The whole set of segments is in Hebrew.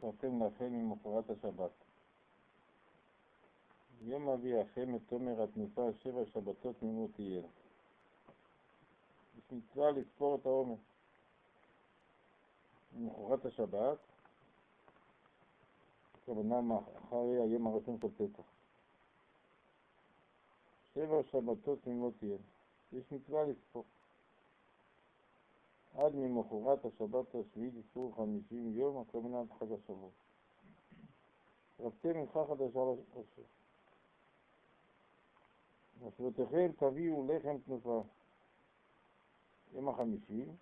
ואתם לכם ממחרת השבת. יום אבי לכם את תומר התנופה 7 שבתות תמימות תהיה. יש מצווה לספור את העומר. ממחרת השבת, כוונה אחרי היום הראשון של פסח. 7 שבתות תמימות תהיה. יש מצווה לספור. עד ממחרת השבת השביעית יספרו 50 יום, הכוונה עד חג השבוע. רבתם מנחה חדשה לשם. בשבותיכם תביאו לחם תנופה. יום ה50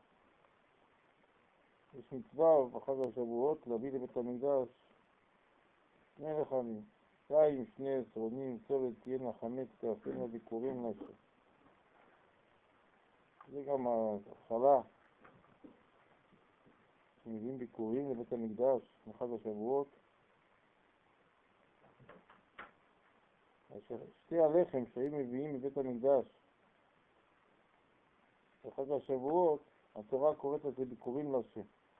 יש מצווה בחג השבועות להביא לבית המקדש 2 לחמים, 2 עשרונים, צולת תהיינה, חמץ תאפינו, ביקורים לשם. זה גם ההתחלה שמביאים ביקורים לבית המקדש בחג השבועות. שתי הלחם שהיו מביאים מבית המקדש בחג השבועות, התורה קוראת לזה ביקורים לשם.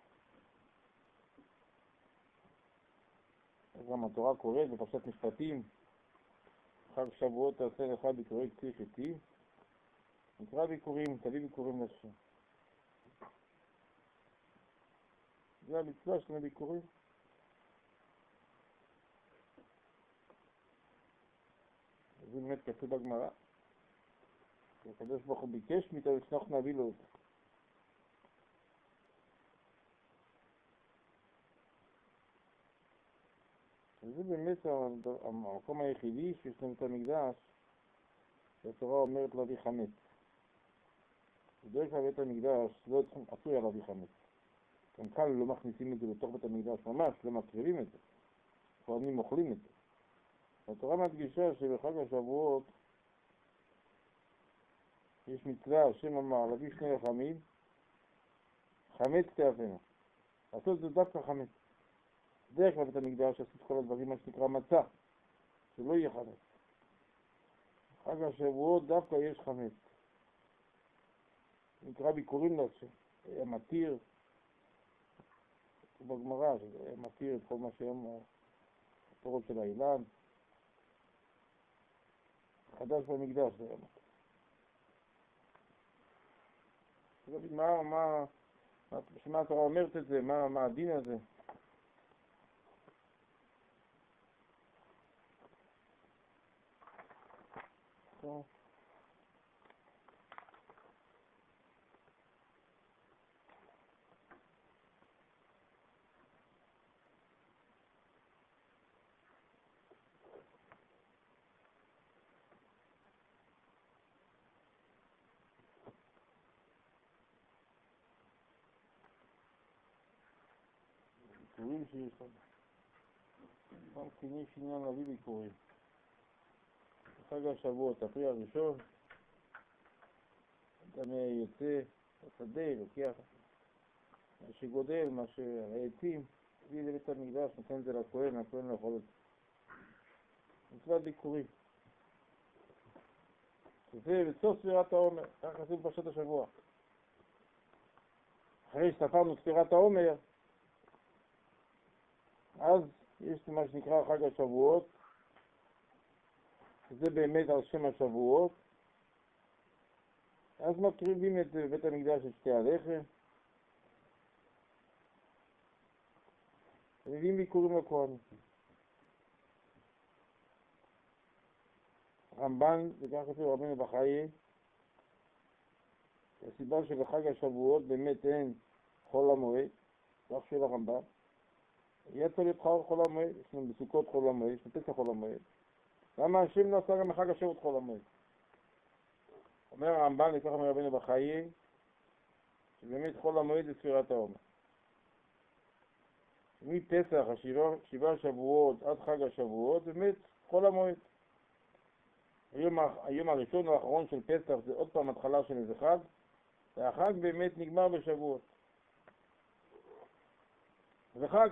גם התורה קוראת בפרשת משפטים, חג שבועות תעשה לך ביקורי קציר חיטים, נקרא ביקורים, תביא ביקורים לשם. זה המצווה של הביקורים. זה באמת כתוב בגמרא. הקדוש ברוך הוא ביקש מאיתנו שאנחנו נביא לו אותו. וזה באמת המקום היחידי שיש לנו את המקדש, שהתורה אומרת להביא חמץ. בדרך כלל בית המקדש לא אסור היה להביא חמץ. גם כאן לא מכניסים את זה לתוך בית המקדש, ממש לא מקריבים את זה. כהנים אוכלים את זה. התורה מדגישה שבחג השבועות יש מצווה, השם אמר, להביא 2 לחמים, חמץ תאפינו. לעשות זה דווקא חמץ. דרך כלל בית המקדש עשו את כל הדברים מה שנקרא מצה, שלא יהיה חמץ. בחג השבועות דווקא יש חמץ. נקרא ביקורים לשם. היה מתיר, בגמרא, היה מתיר את כל מה שהיום התורות של האילן. חדש במקדש זה היה מתיר. מה התורה אומרת את זה? מה הדין הזה? טוב. ביקורים שיש לנו. גם כן יש עניין להביא ביקורים. בחג השבועות, הפרי הראשון, אדם יוצא לשדה, לוקח מה שגודל, מה שהעצים, הביא לבית המקדש, נותן את זה לכהן, הכהן לא יכול את זה. מצוות ביקורים. זה בסוף ספירת העומר, כך עשינו פרשת השבוע. אחרי שספרנו ספירת העומר, אז יש מה שנקרא חג השבועות, זה באמת על שם השבועות. אז מקריבים את בית המקדש את 2 הלחם, ומביאים ביקורים לכהנים. רמב"ן, וכך כתוב רבנו בחיי, הסיבה שבחג השבועות באמת אין חול המועד, כך של הרמב"ן. יצא לבחר חול המועד, יש לנו בסוכות חול המועד, יש בפסח חול המועד. למה השם לא עשה גם בחג השבועות חול המועד? אומר הרמב"ן, וכך אומר רבנו בחיי, שבאמת חול המועד זה ספירת העומר. מפסח, 7 שבועות עד חג השבועות, באמת חול המועד. היום הראשון והאחרון של פסח זה עוד פעם התחלה של איזה חג, והחג באמת נגמר בשבועות. זה חג.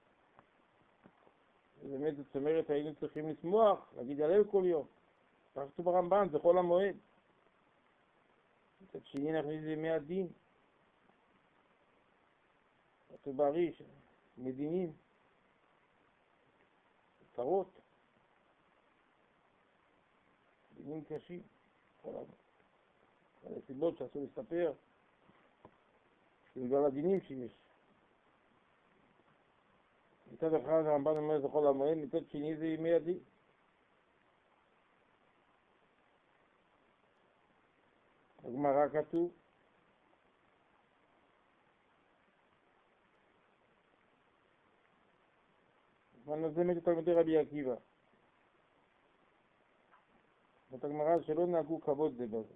באמת זאת אומרת היינו צריכים לשמוח, להגיד הלל כל יום. כך כתוב ברמב"ן, זה חול המועד. מצד שני נכניס את ימי הדין. כתוב באריש, מדינים. צרות, דינים קשים, כל הסיבות שאסור להסתפר, בגלל הדינים שיש. מצד אחד הרמב"ן אומר לכל המועד, מצד שני זה ימי הדין. בגמרא כתוב בזמן הזה מתו תלמידי רבי עקיבא. זאת הגמרא שלא נהגו כבוד זה בזה.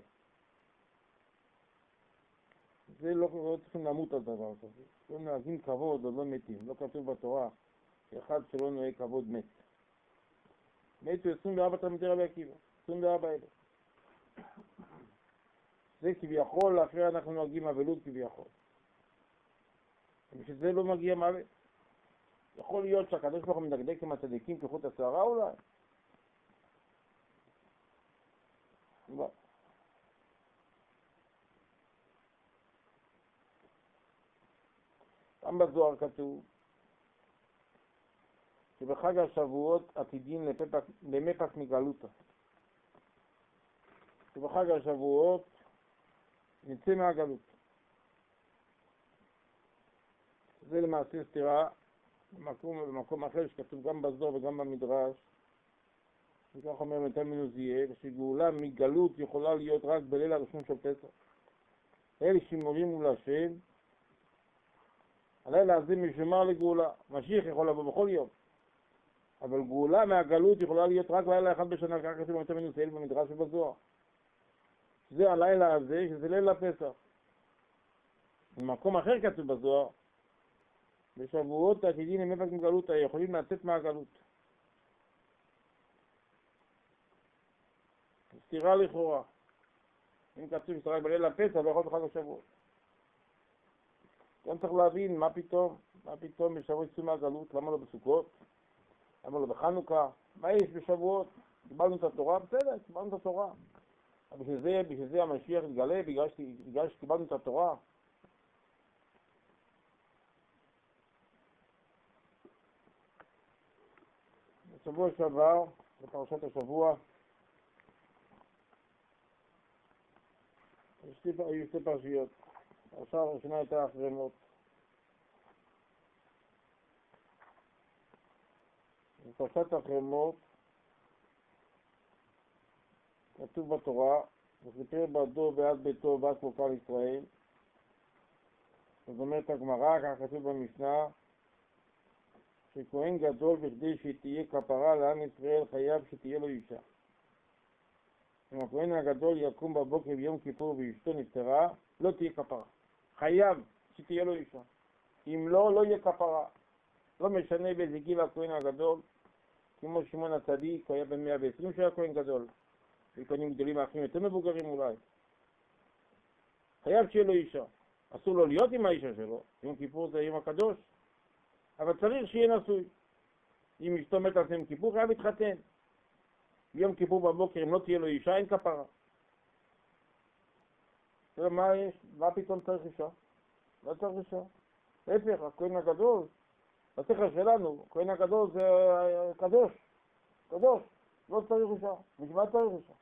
זה לא צריכים למות על דבר כזה. לא נהגים כבוד או לא מתים. לא כתוב בתורה שאחד שלא נוהג כבוד מת. מתו 24 תלמידי רבי עקיבא. 24,000. זה כביכול, אחרי אנחנו נוהגים אבלות כביכול. ושזה לא מגיע מוות. יכול להיות שהקדוש ברוך הוא מדקדק עם הצדיקים כחוט השערה אולי? לא. גם בזוהר כתוב שבחג השבועות עתידים למפק מגלותא. שבחג השבועות נצא מהגלות. זה למעשה סתירה במקום אחר שכתוב גם בזוהר וגם במדרש. וכך אומר מתן מנוזייה, שגאולה מגלות יכולה להיות רק בליל הראשון של פסח. אלה שמורים מול השם, הלילה הזה משמר לגאולה. משיח יכול לבוא בכל יום. אבל גאולה מהגלות יכולה להיות רק לילה אחד בשנה, כך כתוב מתן מנוזייה במדרש ובזוהר. זה הלילה הזה, שזה ליל הפסח. במקום אחר כתוב בזוהר, בשבועות העתידים למפק מגלות, יכולים לצאת מהגלות. סתירה לכאורה. אם כתוב שרק בליל הפסח, לא יכול בחג השבועות. גם צריך להבין מה פתאום בשבועות יצאו מהגלות, למה לא בסוכות? למה לא בחנוכה? מה יש בשבועות? קיבלנו את התורה? בסדר, קיבלנו את התורה. אבל בשביל זה המשיח יתגלה, בגלל שקיבלנו את התורה. בשבוע שעבר, בפרשת השבוע, היו שתי פרשיות. הפרשה הראשונה הייתה אחרי מות. בפרשת אחרי מות כתוב בתורה, וסיפר בעדו ועד ביתו ועד כפר ישראל. זאת אומרת הגמרא, כך כתוב במשנה, שכהן גדול בכדי שתהיה כפרה לעם ישראל חייב שתהיה לו אישה. אם הכהן הגדול יקום בבוקר ביום כיפור ואשתו נפטרה, לא תהיה כפרה. חייב שתהיה לו אישה. אם לא, לא יהיה כפרה. לא משנה באיזה גיל הכהן הגדול, כמו שמעון הצדיק, היה בן 120 שהיה כהן גדול. וכהנים גדולים האחרים יותר מבוגרים אולי. חייב שיהיה לו אישה. אסור לו להיות עם האישה שלו, יום כיפור זה יום הקדוש. אבל צריך שיהיה נשוי. אם אשתו מת על יום כיפור, חייב להתחתן. ביום כיפור בבוקר, אם לא תהיה לו אישה, אין כפרה. מה יש? מה פתאום צריך אישה? לא צריך אישה. להפך, הכהן הגדול, בשכל שלנו, הכהן הגדול זה קדוש. קדוש. לא צריך אישה. בשביל מה צריך אישה?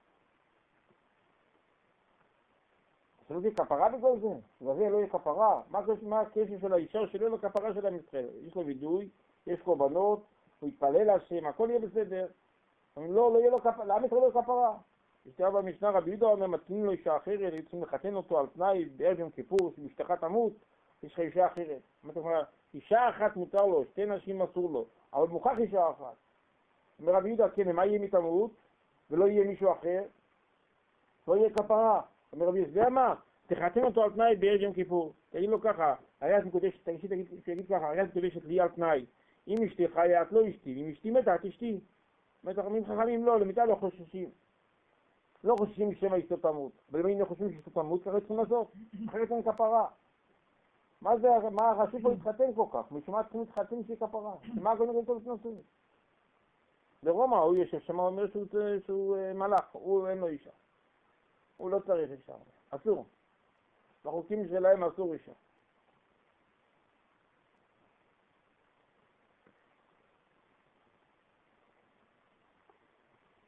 שלא תהיה כפרה בכל זה? בזה לא יהיה כפרה. מה הקשר של האישה שלו לכפרה של עם ישראל? יש לו וידוי, יש קורבנות, הוא יתפלל להשם, הכל יהיה בסדר. לא יהיה לו כפרה, לעם ישראל לא יהיה כפרה. כשתראה במשנה רבי יהודה אומר, מתנים לו אישה אחרת, צריכים לחתן אותו על תנאי בערב יום כיפור, שאשתך תמות, יש לך אישה אחרת. אישה אחת מותר לו, שתי נשים אסור לו, אבל מוכח אישה אחת. אומר רבי יהודה, כן, מה יהיה מתמות, ולא יהיה מישהו אחר? לא יהיה כפרה. אומר רבי יהודה, מה? תחתן אותו על תנאי בערב יום כיפור. תגיד לו ככה, הרי את מקודשת, תגיד ככה, הרי את מקודשת לי על תנאי. אם אשתי חיה, את לא אשתי, אם אשתי מתה, את אשתי. מתחמים חכמים לא, למיטה לא חוששים. לא חוששים שמא אשתו תמות. אבל אם לא חושבים שאשתו תמות, ככה צריכים לעשות. אחרת אין כפרה. מה הרשות פה להתחתן כל כך? משום מה צריכים להתחתן שהיא כפרה? מה הגויים כל כך נושאים? ברומא הוא יושב שם, אומר שהוא מלאך, הוא אין לו אישה. הוא לא צריך אישה. אסור. בחוקים שלהם אסור אישה.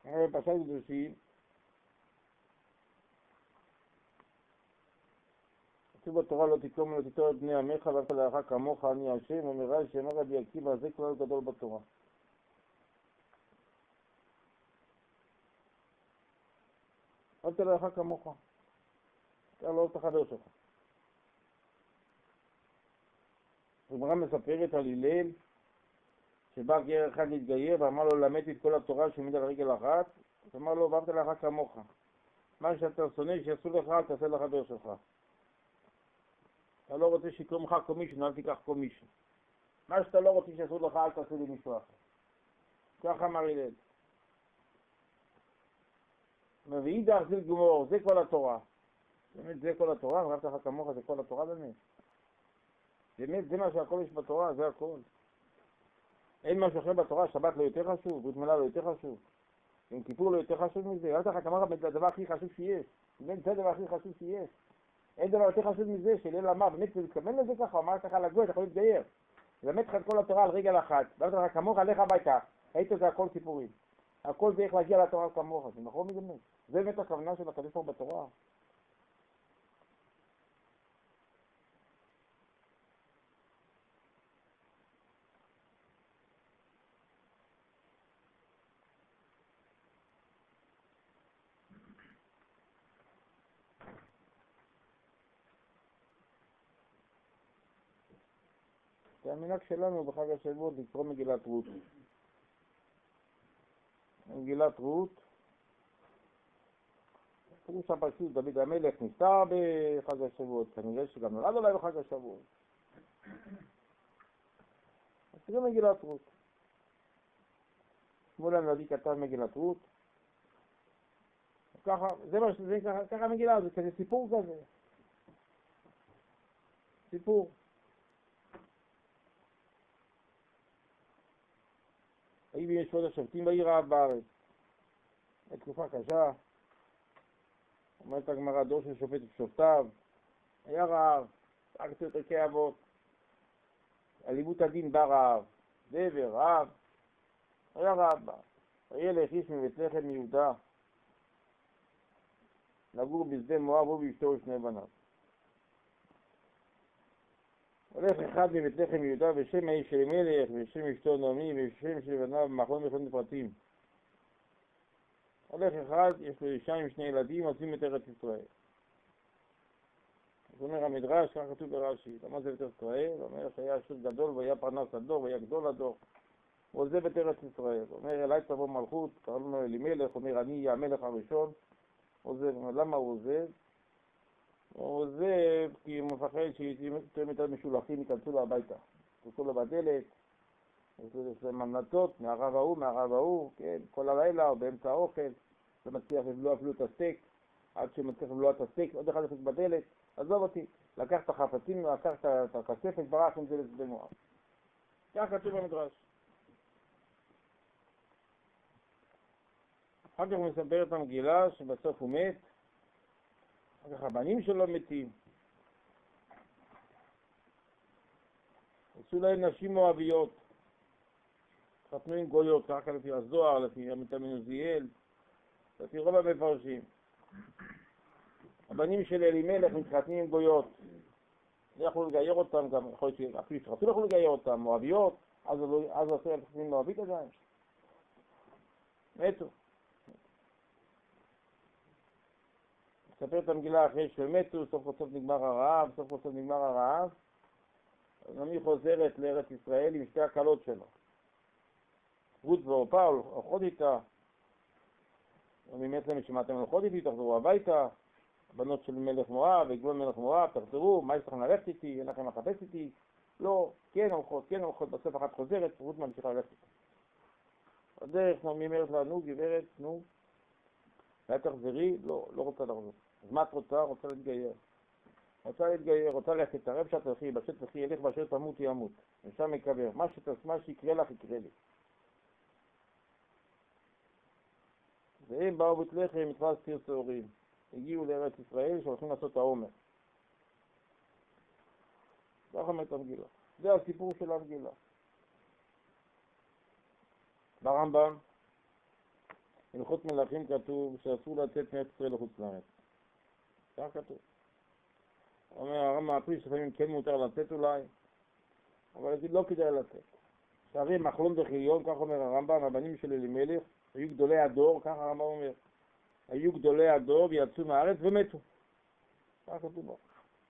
פרשת קדושים, כתוב בתורה לא תקום ולא תיטור את בני עמך ואהבת לרעך כמוך אני השם, אומר רש"י, אמר רבי עקיבא, זה כלל גדול בתורה. אהבת לרעך כמוך, אתה לא אוהב את החבר שלך. הגמרא מספרת על הלל שבא גר אחד להתגייר ואמר לו למדתי את כל התורה שעומד על רגל אחת, אז אמר לו ואהבת לרעך כמוך, מה שאתה שונא שיעשו לך אל תעשה לחבר שלך. אתה לא רוצה שיקרום לך קומישן, אל תיקח קומישן. מה שאתה לא רוצה שיעשו לך אל תעשו למישהו אחר. ככה אמר הלל. ואידך זיל גמור, זה כל התורה. באמת זה כל התורה, ואהבת לך כמוך זה כל התורה באמת. באמת זה מה שהכל יש בתורה, זה הכל. אין משהו אחר בתורה, שבת לא יותר חשוב, ברית מילה לא יותר חשוב, יום כיפור לא יותר חשוב מזה. אהבת לך כמוך זה הדבר הכי חשוב שיש. באמת זה הדבר הכי חשוב שיש. אין דבר יותר חשוב מזה של אמר, באמת זה מתכוון לזה ככה, אמר ככה לגוי, אתה יכול להתגייר. למד לך את כל התורה על רגל אחת, ואהבת לך כמוך, לך הביתה. ראית זה הכל סיפורים. הכל זה איך להגיע לתורה כמוך, זה נכון באמת. זה באמת הכוונה של הקדוש ברוך הוא בתורה. זה המנהג שלנו בחג השבועות לקרוא מגילת רות. מגילת רות, פירוש הפשוט, דוד המלך נפטר בחג השבועות, כנראה שגם נולד אולי בחג השבועות. אז תראה מגילת רות. שמואל הנביא כתב מגילת רות. ככה, זה מה שזה, ככה מגילה, זה כזה סיפור כזה. סיפור. היו ויש עוד השבטים בעיר רעב בארץ. תקופה קשה. אומרת הגמרא, דור של שופט ושופטיו. היה רעב, רק תרקי אבות. אלימות הדין בא רעב. דבר, רעב. היה רעב בא. וילך איש מבית לחם מיהודה. לגור בשדה מואב הוא ואשתו ושני בניו. הולך אחד מבית לחם יהודה ושם האיש של מלך ושם אשתו נעמי ושם של בניו במחלון מלחמת פרטים. הולך אחד, יש לו אישה עם שני ילדים, עושים את ארץ ישראל. אז אומר המדרש, כך כתוב ברש"י, למה זה את ארץ ישראל? אומר שהיה עשיר גדול והיה פרנס הדור והיה גדול הדור. הוא עוזב את ארץ ישראל. אומר אליי תבוא מלכות, קראנו לו אלימלך, אומר אני אהיה המלך הראשון. עוזב. למה הוא עוזב? הוא עוזב כי הוא מפחד שיותר משולחים ייכנסו לו הביתה. ייכנסו לו בדלת, יש להם המלצות מהרב ההוא, כן, כל הלילה או באמצע האוכל, זה מצליח לבלוע אפילו את הסטייק, עד שמצליח לבלוע את הסטייק, עוד אחד יפק בדלת, עזוב אותי, לקח את החפצים, לקח את הכספת, ברח עם זה לשדה מואב. כך כתוב במדרש. אחר כך הוא מספר את המגילה שבסוף הוא מת, אחר כך הבנים שלו מתים. עשו להם נשים מואביות, חתנו עם גויות, ככה לפי הזוהר, לפי המתאמן עוזיאל, לפי רוב המפרשים. הבנים של אלימלך מתחתנים עם גויות, לא יכלו לגייר אותם גם, יכול להיות שאפילו שרצו לא יכלו לגייר אותם, מואביות, אז עשו להם חתנים מואבית עדיין. מתו. מספר את המגילה אחרי שמתו, סוף כל סוף נגמר הרעב, נעמי חוזרת לארץ ישראל עם שתי הקלות שלו. רות ואורפה הולכות איתה, באמת להם שמעתם הולכות איתי, תחזרו הביתה, הבנות של מלך מואב, והגבול מלך מואב, תחזרו, מה יש לכם ללכת איתי, אין לכם לחפש איתי? לא, כן הולכות, בסוף אחת חוזרת, רות ממשיכה ללכת איתה. בדרך נעמי אומרת לה, נו גברת, נו, אולי תחזרי? לא רוצה לחזור. אז מה את רוצה? רוצה להתגייר, רוצה ללכת, תרב שאת תלכי, בשת תלכי, ילך באשר תמות ימות, ושם יקבר, מה שיקרה לך יקרה לי. והם באו בית לחם מתפס ציר צהורים, הגיעו לארץ ישראל שהולכים לעשות העומר. ככה אומרת המגילה, זה הסיפור של המגילה. ברמב"ם בהלכות מלכים כתוב שאסור לצאת מארץ ישראל לחוץ לארץ. כך כתוב. אומר הרמב"ם הפריש לפעמים כן מותר לצאת אולי, אבל לא כדאי לצאת. שהרי מחלון וחיליון, כך אומר הרמב"ם, הבנים של אלימלך, היו גדולי הדור, כך הרמב"ם אומר. היו גדולי הדור ויצאו מהארץ ומתו. כך כתוב בו.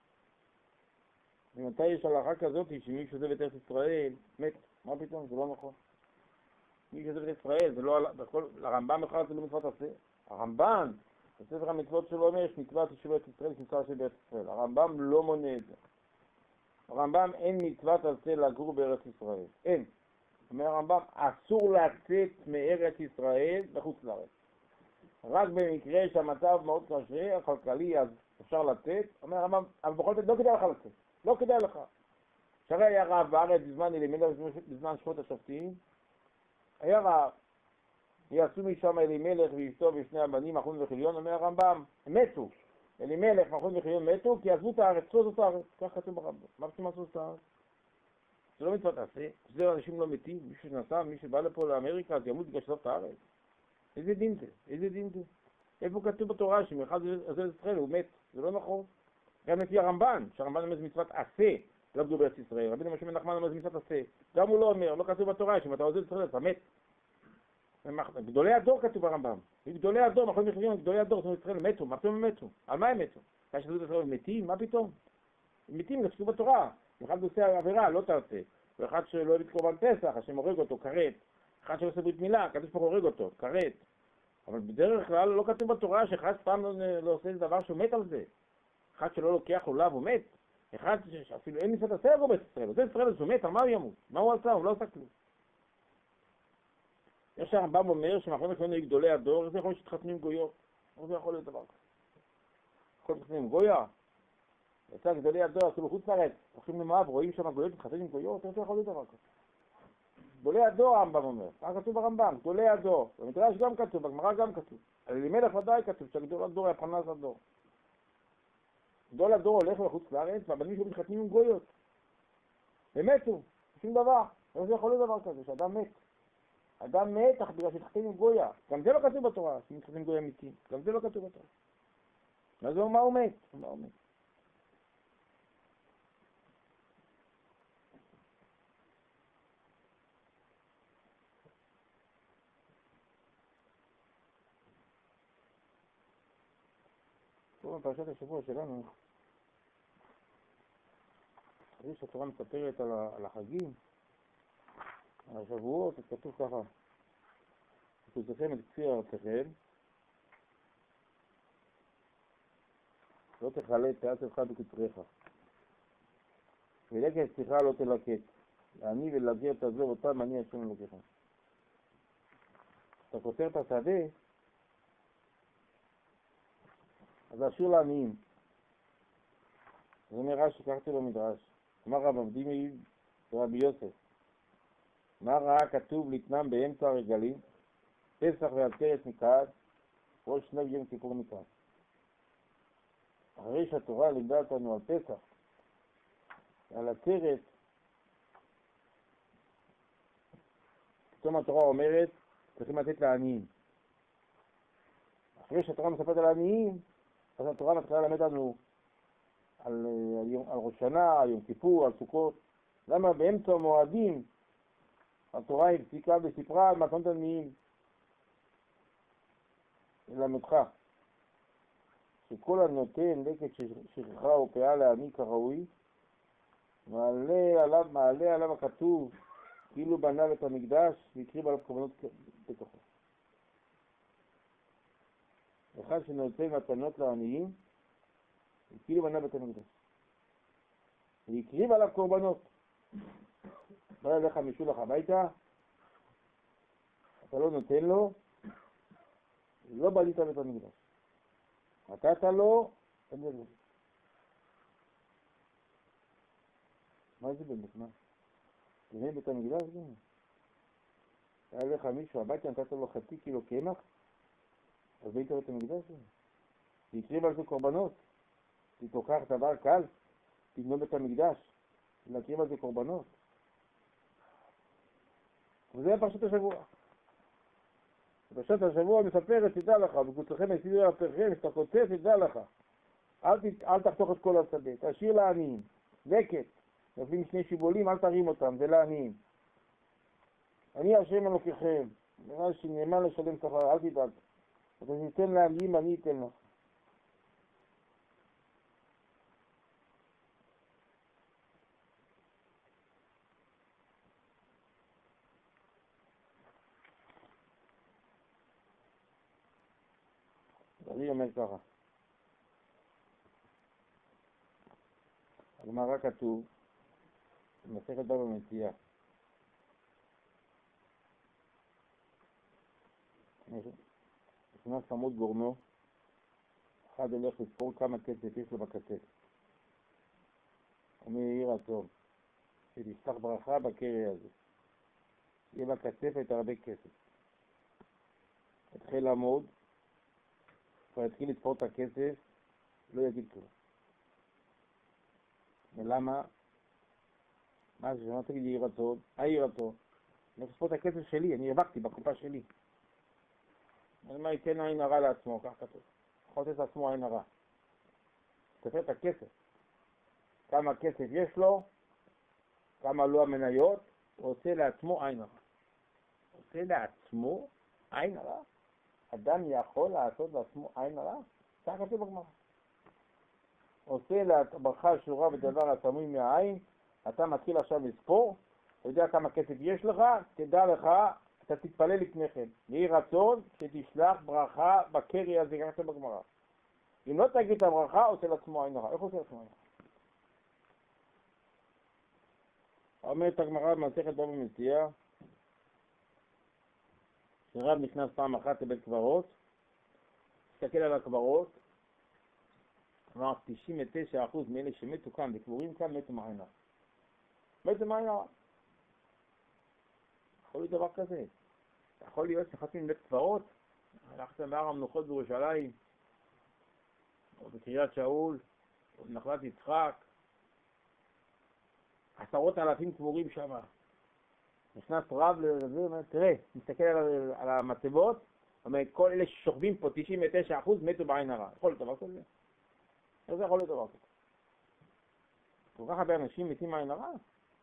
ומתי יש הלכה כזאת שמי שעוזב את ארץ ישראל מת? מה פתאום? זה לא נכון. מי שעוזב את ישראל, זה לא... לרמב"ם אחד זה לא מצוות עשה. הרמב"ם, בספר המצוות שלו אומר, יש מצוות יישוב ארץ ישראל, יש מצוות של ארץ ישראל. הרמב"ם לא מונה את זה. הרמב"ם אין מצוות עשה לגור בארץ ישראל. אין. אומר הרמב"ם, אסור לצאת מארץ ישראל לחוץ לארץ. רק במקרה שהמצב מאוד קשה, הכלכלי, אז אפשר לצאת. אומר הרמב"ם, אבל בכל זאת לא כדאי לך לצאת. לא כדאי לך. שהרי היה רעב בארץ בזמן אלימלך, בזמן שפוט השופטים. היה רעב. יעשו משם אלימלך ואשתו ושני הבנים, מחלון וחיליון. אומר הרמב"ם, הם מתו. אלימלך, מחלון וחיליון מתו, כי עזבו את הארץ, עזבו את הארץ. כך כתוב ברמב"ם. מה פתאום עשו את הארץ? זה לא מצוות עשה. זה אנשים לא מתים. מי שנסע, מי שבא לפה לאמריקה, אז ימות בגלל שעזוב את הארץ. איזה דין זה? איזה דין זה? איפה כתוב בתורה שמאחד עוזב את ישראל הוא מת? זה לא נכון. גם לפי הרמב"ן, שהרמב"ן אומר מצוות עשה, לא גדול בארץ ישראל. רבי משה בן נחמן אומר מצוות עשה. גם הוא לא אומר, לא כתוב בתורה שאם אתה עוזב את ישראל אתה מת. גדולי הדור כתוב ברמב"ם. גדולי הדור, מחלון וחיליון, גדולי הדור, זאת ישראל מתו. מה פתאום הם מתו? על מה הם מתו? כאשר עוזב את ישראל הם מתים? מה פתאום? הם מתים, כתוב בתורה. אחד עושה עבירה, לא תעשה. ואחד שלא הביא קורבן פסח, השם הורג אותו, כרת. אחד שעושה ברית מילה, הקדוש ברוך הוא הורג אותו, כרת. אבל בדרך כלל לא כתוב בתורה שאחד פעם לא עושה דבר שהוא מת על זה. אחד שלא לוקח עולב הוא מת. אחד שאפילו אין מצוות עשה לגור בארץ ישראל. עוזב ישראל אז הוא מת, על מה הוא ימות? מה הוא עשה? הוא לא עשה כלום. יש הרמב"ם אומר שמחלון וחיליון היו גדולי הדור, איך זה יכול להיות שתחתנו עם גויות? איך זה יכול להיות דבר כזה? יכול להתחתן עם גויה? יצא גדולי הדור, עשו בחוץ לארץ, הולכים למואב, רואים שם גויות, מתחתנים עם גויות, איך זה יכול להיות דבר כזה? גדולי הדור הרמב"ם אומר, כך כתוב ברמב"ם, גדולי הדור, במדרש גם כתוב, בגמרא גם כתוב, על אלימלך ודאי כתוב שגדול הדור היה פרנס הדור. גדול הדור הולך לחוץ לארץ והבנים שלו מתחתנים עם גויות. ומתו, שום דבר. איך זה יכול להיות דבר כזה, שאדם מת? אדם מת אך בגלל שהתחתן עם גויה. גם זה לא כתוב בתורה, שמתחתן עם גויה אמיתי. גם זה לא כתוב בתורה. אז הוא מה הוא מת? מה הוא מת? פה בפרשת השבוע שלנו, אחרי שהתורה מספרת על החגים, על השבועות, אז כתוב ככה, ותוציאכם את כפיר ארצכם, לא תכלה את פאת שלך בקצריך, ולקט שיחה לא תלקט, לעני ולגר תעזוב אותם, אני השם אלוקיכם. אתה כותר את השדה, אז זה אשור לעניים. זה אומר רש"י, קראתי במדרש. אמר רב אבדימי ורבי יוסף, מה ראה כתוב לתנם באמצע הרגלים, פסח ועצרת מקעד, ראש שני יום כיפור מקעד. אחרי שהתורה לימדה אותנו על פסח, על עצרת, פתאום התורה אומרת, צריכים לתת לעניים. אחרי שהתורה מספרת על העניים, אז התורה מתחילה ללמד לנו על ראש שנה, יום כיפור, על סוכות. למה באמצע המועדים התורה הפסיקה וסיפרה על מתנות עניים? ללמדך שכל הנותן לקט שכחה ופאה לעני כראוי, מעלה עליו הכתוב כאילו בנה את המקדש והקריב עליו קורבנות בתוכו. אחד שנותן מתנות לעניים כאילו בנה בית המקדש והקריב עליו קורבנות. בא אליך משולח הביתה, אתה לא נותן לו, לא בנית בית המקדש. נתת לו, אין זה. מה זה באמת? מה? בנה בית המקדש? בא אליך מישהו הביתה, נתת לו חצי קילו קמח, אז בית המקדש? והקריב על זה קורבנות. תתוקח דבר קל, תבנו בית המקדש, להקריב על זה קורבנות. וזה פרשת השבוע. בפרשת השבוע מספרת, תדע לך, בקוצכם יסידו לפרכם, שאתה קוצה, תדע לך. אל תחתוך את כל השדה, תשאיר לעניים. לקט, נופלים שני שיבולים, אל תרים אותם, זה לעניים. אני השם אלוקיכם, נראה שנאמן לשלם שכר, אל תדאג. אתה תיתן לעניים, אני אתן לך. אני אומר ככה. הגמרא כתוב, במסכת בבא מציעא, נכנס עמוד גורנו, אחד הולך לספור כמה כסף יש לו בכסף. אומר יהי רצון, שתפתח ברכה בקרי הזה. יהיה בכספת הרבה כסף. התחיל לעמוד, כבר התחיל לספור את הכסף, לא יגיד כלום. ולמה? מה זה שלא תגיד יהי רצון? יהי רצון. אני אספור את הכסף שלי, אני הרווחתי בקופה שלי. מה ייתן עין הרע לעצמו, כך כתוב. יכול לתת לעצמו עין הרע. ספר את הכסף. כמה כסף יש לו, כמה לא המניות, הוא עושה לעצמו עין הרע. עושה לעצמו עין הרע? אדם יכול לעשות לעצמו עין הרע? כך כתוב בגמרא. עושה לברכה שורה בדבר הסמוי מהעין, אתה מתחיל עכשיו לספור, אתה יודע כמה כסף יש לך, תדע לך, אתה תתפלל לפני כן. יהי רצון שתשלח ברכה בקרי הזה, כך כתוב בגמרא. אם לא תגיד את הברכה, עושה לעצמו עין הרע. איך עושה לעצמו עין הרע? אומרת הגמרא במסכת בבא מציעא, שרב נכנס פעם אחת לבית קברות, הסתכל על הקברות, אמר 99% מאלה שמתו כאן בקבורים כאן מתו מעין הרע. מתו מעין הרע. יכול להיות דבר כזה. יכול להיות נכנסים לבית קברות, הלכתם בהר המנוחות בירושלים, או בקריית שאול, או בנחלת יצחק, 10,000 קבורים שם. נכנס רב לזה, אומר, תראה, מסתכל על המצבות, אומר, כל אלה ששוכבים פה 99% מתו בעין הרע. יכול להיות דבר כזה? איך זה יכול להיות דבר כזה? כל כך הרבה אנשים מתים מעין הרע?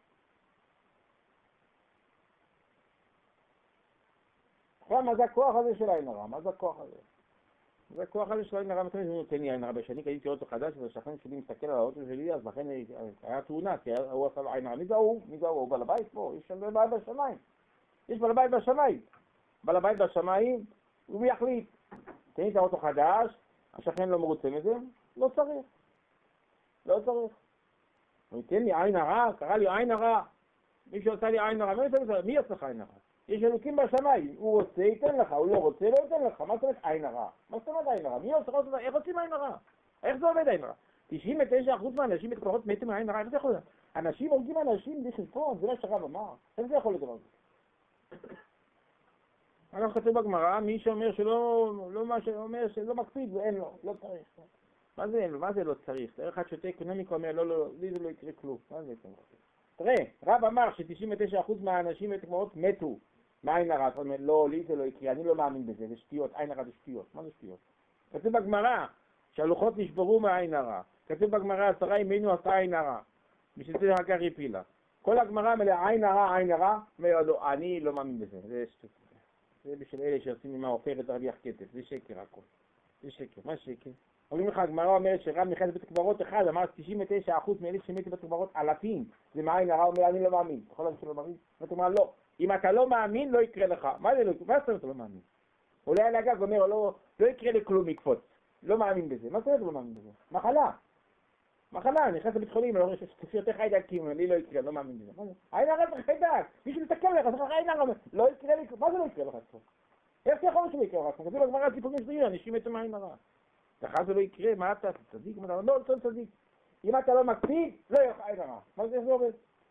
מה זה הכוח הזה של העין הרע? מה זה הכוח הזה? זה הכוח הזה של העין הרע, מתי זה נותן לי עין הרע? כשאני קניתי אוטו חדש, והשכן שלי מסתכל על האוטו שלי, אז לכן היה תאונה, כי הוא עשה לו עין הרע. מי זה הוא? מי זה הוא? הוא בעל הבית פה? יש שם בעל הבית בשמיים. יש בעל הבית בשמיים. בעל הבית בשמיים, הוא יחליט. קניתי אוטו חדש, השכן לא מרוצה מזה, לא צריך. לא צריך. הוא ייתן לי עין הרע, קרא לי עין הרע. מי שעושה לי עין הרע, מי יעשה לך עין הרע? יש אלוקים בשמיים, הוא רוצה, ייתן לך, הוא לא רוצה, לא ייתן לך. מה זאת אומרת עין הרע? מה זאת אומרת עין הרע? מי עושה? איך עושים עין הרע? איך זה עובד עין הרע? 99% מהאנשים בקברות מתים מעין הרע, איך זה יכול להיות? אנשים הורגים אנשים בלי חשבון, זה לא שרב אמר. איך זה יכול להיות דבר כזה? אנחנו כתוב בגמרא, מי שאומר אומר שלא מקפיד, ואין לו, לא צריך. מה זה אין לו? מה זה לא צריך? תראה אחד שותה אקונומיקה אומר, לא, לי זה לא יקרה כלום. מה זה יקרה? תראה, רב אמר ש99% מהאנשים בקברות מתו. מה עין הרע? אתה אומר, לא, לי זה לא יקרה, אני לא מאמין בזה, זה שטויות, עין הרע זה שטויות. מה זה שטויות? כתוב בגמרא שהלוחות נשברו מהעין הרע. כתוב בגמרא 10 ימינו עשה עין הרע. בשביל זה רק הפילה. כל הגמרא מלאה עין הרע, אומר, לא, אני לא מאמין בזה, זה שטויות. זה בשביל אלה שעושים ממה הופכת להרוויח כסף, זה שקר הכל. זה שקר, מה שקר? אומרים לך, הגמרא אומרת שרב נכנס לבית קברות אחד, אמר 99% מאלה שמתו בבית קברות אלפים, זה מעין הרע, אומר אני לא מאמין. אתה יכול להגיד שלא מאמין? ואתה אומר לא, אם אתה לא מאמין לא יקרה לך. מה זה לא יקרה? מה זאת אומרת אתה לא מאמין? אולי על הגג אומר לא יקרה לכלום יקפוץ, לא מאמין בזה. מה זאת אומרת לא מאמין בזה? מחלה, אני נכנס לבית חולים, אני רואה שתפי יותר חיידקים, לי לא יקרה, לא מאמין בזה. עין הרע זה חיידק, מישהו מסתכל לך, זה עין הרע, לא יקרה לי, מה זה לא יקרה לך? איך זה יכול שלא יקרה לך? כתוב בגמרא סיפורים שטויים, אנשים מתו מעין הרע. לך זה לא יקרה, מה אתה צדיק? מה אתה לא צדיק? אם אתה לא מקפיד, לא יהיה לך עין הרע. מה זה עובד?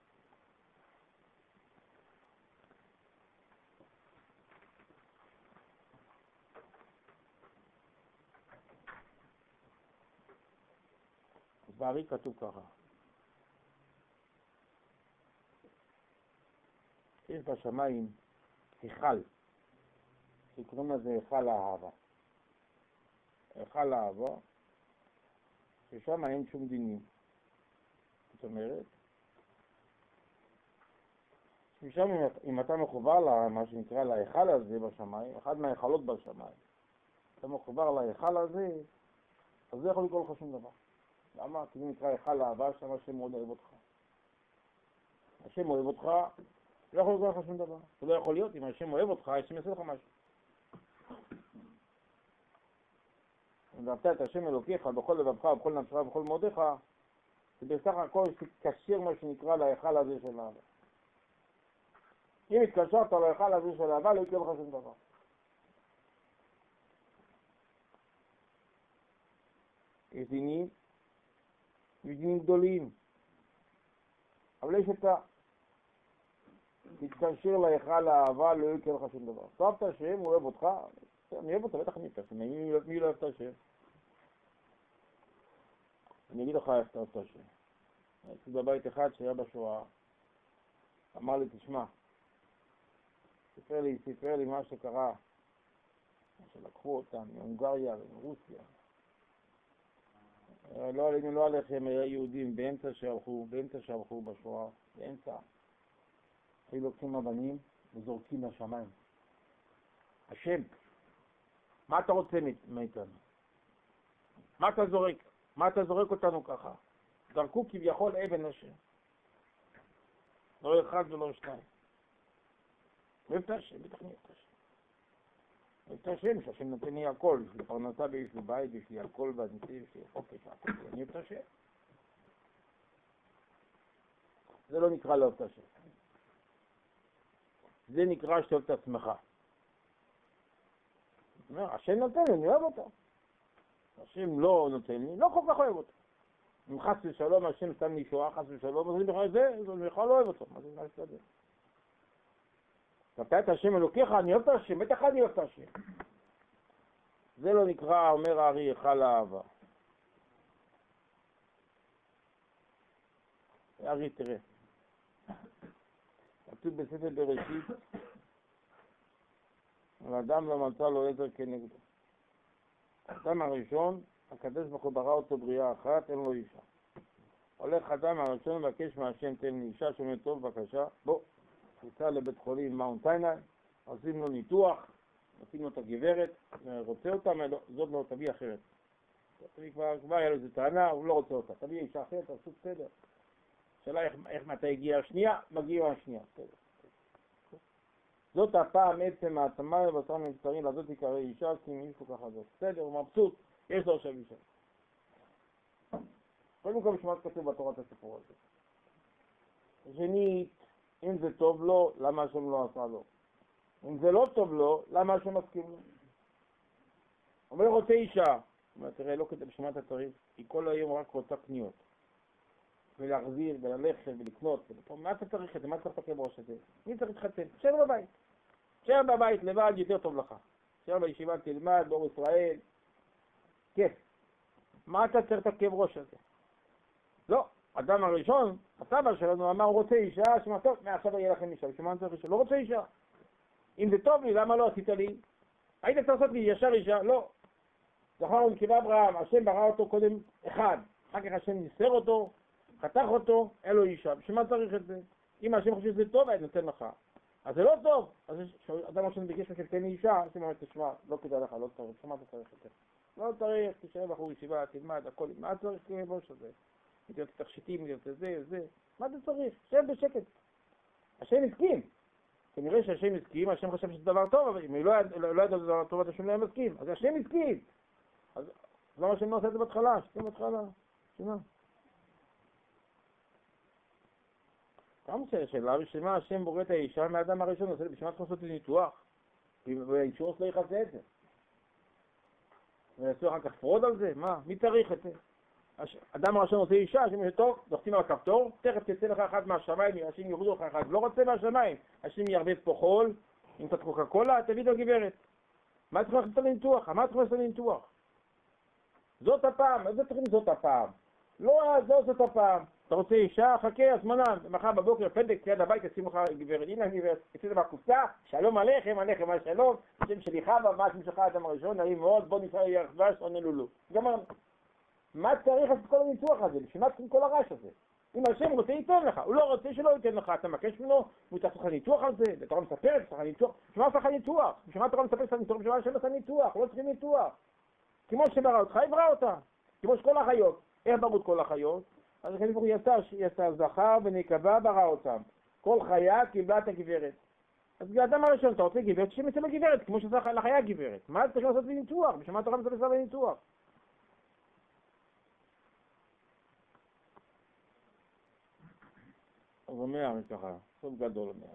אז בארי כתוב ככה. יש בשמיים היכל שקוראים לזה היכל האהבה. היכל האהבה, ששם אין שום דינים. זאת אומרת, משם אם אתה מחובר למה שנקרא להיכל הזה בשמיים, אחד מההיכלות בשמיים, אתה מחובר להיכל הזה, אז זה יכול לקרוא לך שום דבר. למה? כי זה נקרא היכל האהבה, שם השם מאוד אוהב אותך. השם אוהב אותך, לא יכול לקרוא לך שום דבר. זה לא יכול להיות, אם השם אוהב אותך, השם יעשה לך משהו. אם ואהבת את השם אלוקיך בכל לבבך ובכל נפשך ובכל מאודיך, זה בסך הכל שתתקשר מה שנקרא להיכל הזה של האהבה. אם התקשרת להיכל הזה של האהבה, לא יקרה לך שום דבר. יש דינים גדולים, אבל יש אתה תתקשר להיכל האהבה, לא יקרה לך שום דבר. אהבת השם, הוא אוהב אותך, אני אוהב אותך, בטח אני אוהב את השם, מי לא אוהב את השם? אני אגיד לך איך אתה אוהב את השם. הייתי בבית אחד שהיה בשואה, אמר לי, תשמע, סיפר לי מה שקרה, שלקחו אותם מהונגריה ומרוסיה. לא עלינו, לא עליכם, היה יהודים באמצע שהלכו בשואה, באמצע. היו לוקחים אבנים וזורקים לשמיים. השם, מה אתה רוצה מאיתנו? מה אתה זורק? מה אתה זורק אותנו ככה? זרקו כביכול אבן לשם. לא אחד ולא שניים. אוהב את השם, בטח אני אוהב את השם. אוהב את השם, שהשם נותן לי הכל. יש לי פרנסה ויש לי בית, יש לי הכל בנתיב, יש לי חופש, הכל. אני אוהב את השם. זה לא נקרא לאהוב את השם. זה נקרא שאתה אוהב את עצמך. זאת אומרת, השם נותן לי, אני אוהב אותו. השם לא נותן לי, לא כל כך אוהב אותו. אם חס ושלום, השם שם לי שואה, חס ושלום, אז אני בכלל לא אוהב אותו. מה זה נעשה את זה? אתה את השם אלוקיך, אני אוהב את השם, בטח אני אוהב את השם. זה לא נקרא, אומר הארי, היכל האהבה. הארי, תראה. כתוב בספר בראשית, האדם לא מצא לו עזר כנגדו. האדם הראשון, הקדוש ברוך הוא ברא אותו בריאה אחת, אין לו אישה. הולך האדם הראשון מבקש מהשם, תן לי אישה, שומע טוב, בבקשה, בוא. יצא לבית חולים מאונט סיני, עושים לו ניתוח, עושים לו את הגברת, רוצה אותה, זאת לא, תביא אחרת. כבר היה לו איזו טענה, הוא לא רוצה אותה, תביא אישה אחרת, תעשו בסדר. שאלה איך מתי הגיעה השנייה, מגיעה השנייה, בסדר. זאת הפעם עצם העצמה ובשר מבשרים, לזאת יקרא אישה, כי מישהו ככה זאת. בסדר, הוא מבסוט, יש לו עכשיו אישה. קודם כל בשמעת כתוב בתורת הסיפור הזה. שנית, אם זה טוב לו, למה השם לא עשה לו? אם זה לא טוב לו, למה השם מסכים לו? אומר רוצה אישה. אומר, תראה, לא כדי בשמת הצריף, היא כל היום רק רוצה קניות. ולהחזיר, וללכת, ולקנות, מה אתה צריך את זה? מה צריך את ראש הזה? מי צריך להתחתן? תשאר בבית. תשאר בבית, לבד, יותר טוב לך. תשאר בישיבה, תלמד, באור ישראל. כיף. מה אתה צריך את הכאב ראש הזה? לא. אדם הראשון, הסבא שלנו, אמר, הוא רוצה אישה, שמה טוב, מעכשיו יהיה לכם אישה. בשביל מה אני צריך אישה? לא רוצה אישה. אם זה טוב לי, למה לא עשית לי? היית צריך לעשות לי ישר אישה? לא. זכרנו נקבה אברהם, השם ברא אותו קודם אחד. אחר כך השם ניסר אותו, חתך אותו, אין לו אישה. בשביל מה צריך את זה? אם השם חושב שזה טוב, אני נותן לך. אז זה לא טוב. אז אדם הראשון ביקש לך תן לי אישה, השם אומר, תשמע, לא כדאי לך, לא צריך. בשביל מה אתה צריך את זה? לא צריך, תשאר בחור ישיבה, תלמד, הכל. מה צריך כבוש הזה? להיות תכשיטים, להיות זה. מה אתה צריך? שב בשקט. השם הסכים. כנראה שהשם הסכים, השם חשב שזה דבר טוב, אבל אם הוא לא ידע שזה דבר טוב, השם לא היה מסכים. אז השם הסכים. אז למה השם לא עושה את זה בהתחלה? שתהיה בהתחלה. שמה? כמה שאלה בשמה השם בורא את האישה מהאדם הראשון, בשמה צריך לעשות ניתוח. והאישור לא יכסה את זה. ויעשו אחר כך פרוד על זה? מה? מי צריך את זה? אדם הראשון עושה אישה, השם טוב, דוחתים על הכפתור, תכף תצא לך אחד מהשמיים, השם יורדו לך אחד, לא רוצה מהשמיים, השם ירבץ פה חול, אם קצת קוקה קולה, תביא את הגברת. מה צריך לעשות לניתוח? מה צריך לעשות לניתוח? זאת הפעם, איזה צריכים זאת הפעם? לא זאת הפעם. אתה רוצה אישה? חכה, הזמנה, מחר בבוקר פדק ליד הבית, תשימו לך גברת, הנה הגברת, יצאת בקופסה, שלום עליכם, עליכם, מה שלום, השם שלי חווה, מה השם שלך אדם הראשון, נעים מאוד, בוא נפעל יחבש, עונה לולו. גמרנו. מה צריך את כל הניתוח הזה? בשביל מה צריכים כל הרעש הזה? אם השם רוצה ייתן לך, הוא לא רוצה שלא ייתן לך, אתה מבקש ממנו, הוא צריך לך ניתוח על זה, התורה מספרת, צריך לך ניתוח, בשביל מה צריך לך ניתוח? בשביל מה התורה מספרת לך ניתוח? בשביל מה השם עשה ניתוח? לא צריכים ניתוח. כמו שברא אותך, יברא אותה. כמו שכל החיות. איך בראו את כל החיות? אז הקדוש ברוך הוא יצא זכר ונקבה ברא אותם. כל חיה קיבלה את הגברת. אז האדם הראשון, אתה רוצה גברת, שימצא בגברת, כמו שזה לחיה גברת. מה אתה צריך לעשות בניתוח? בשביל מה התורה מספרת לך בניתוח? אז אומר ככה, סוד גדול אומר.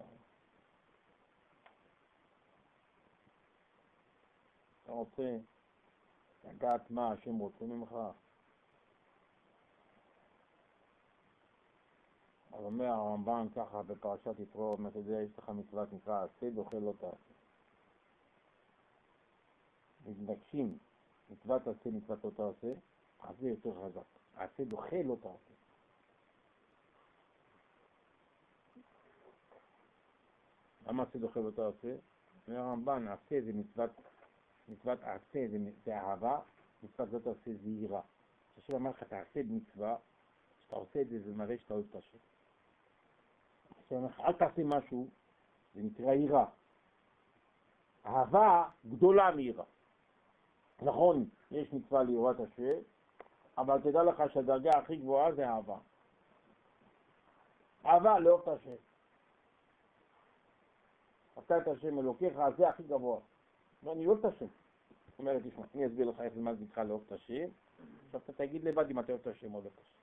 אתה רוצה לדעת מה השם רוצה ממך? אז אומר הרמב"ן ככה בפרשת יתרו, אתה יודע, יש לך מצוות נקרא עשה דוחה לא תעשה. מתנגשים מצוות עשה מצוות לא תעשה, אז זה יותר חזק. עשה דוחה לא תעשה. למה עשה דוחה לא תעשה? אומר הרמב"ן, עשה זה מצוות עשה זה אהבה, מצוות לא תעשה זה יראה. כשהשם אמר לך תעשה מצווה, כשאתה עושה את זה זה מראה שאתה אוהב את השם. כשאתה אומר לך אל תעשה משהו, זה נקרא יראה. אהבה גדולה מיראה. נכון, יש מצווה ליראת השם, אבל תדע לך שהדרגה הכי גבוהה זה אהבה. אהבה לאהוב את השם. אתה את השם אלוקיך, זה הכי גבוה. ואני אוהב את השם. זאת אומרת, תשמע, אני אסביר לך איך מה זה נקרא לאהוב את השם. עכשיו אתה תגיד לבד אם אתה אוהב את השם או לא אוהב את השם.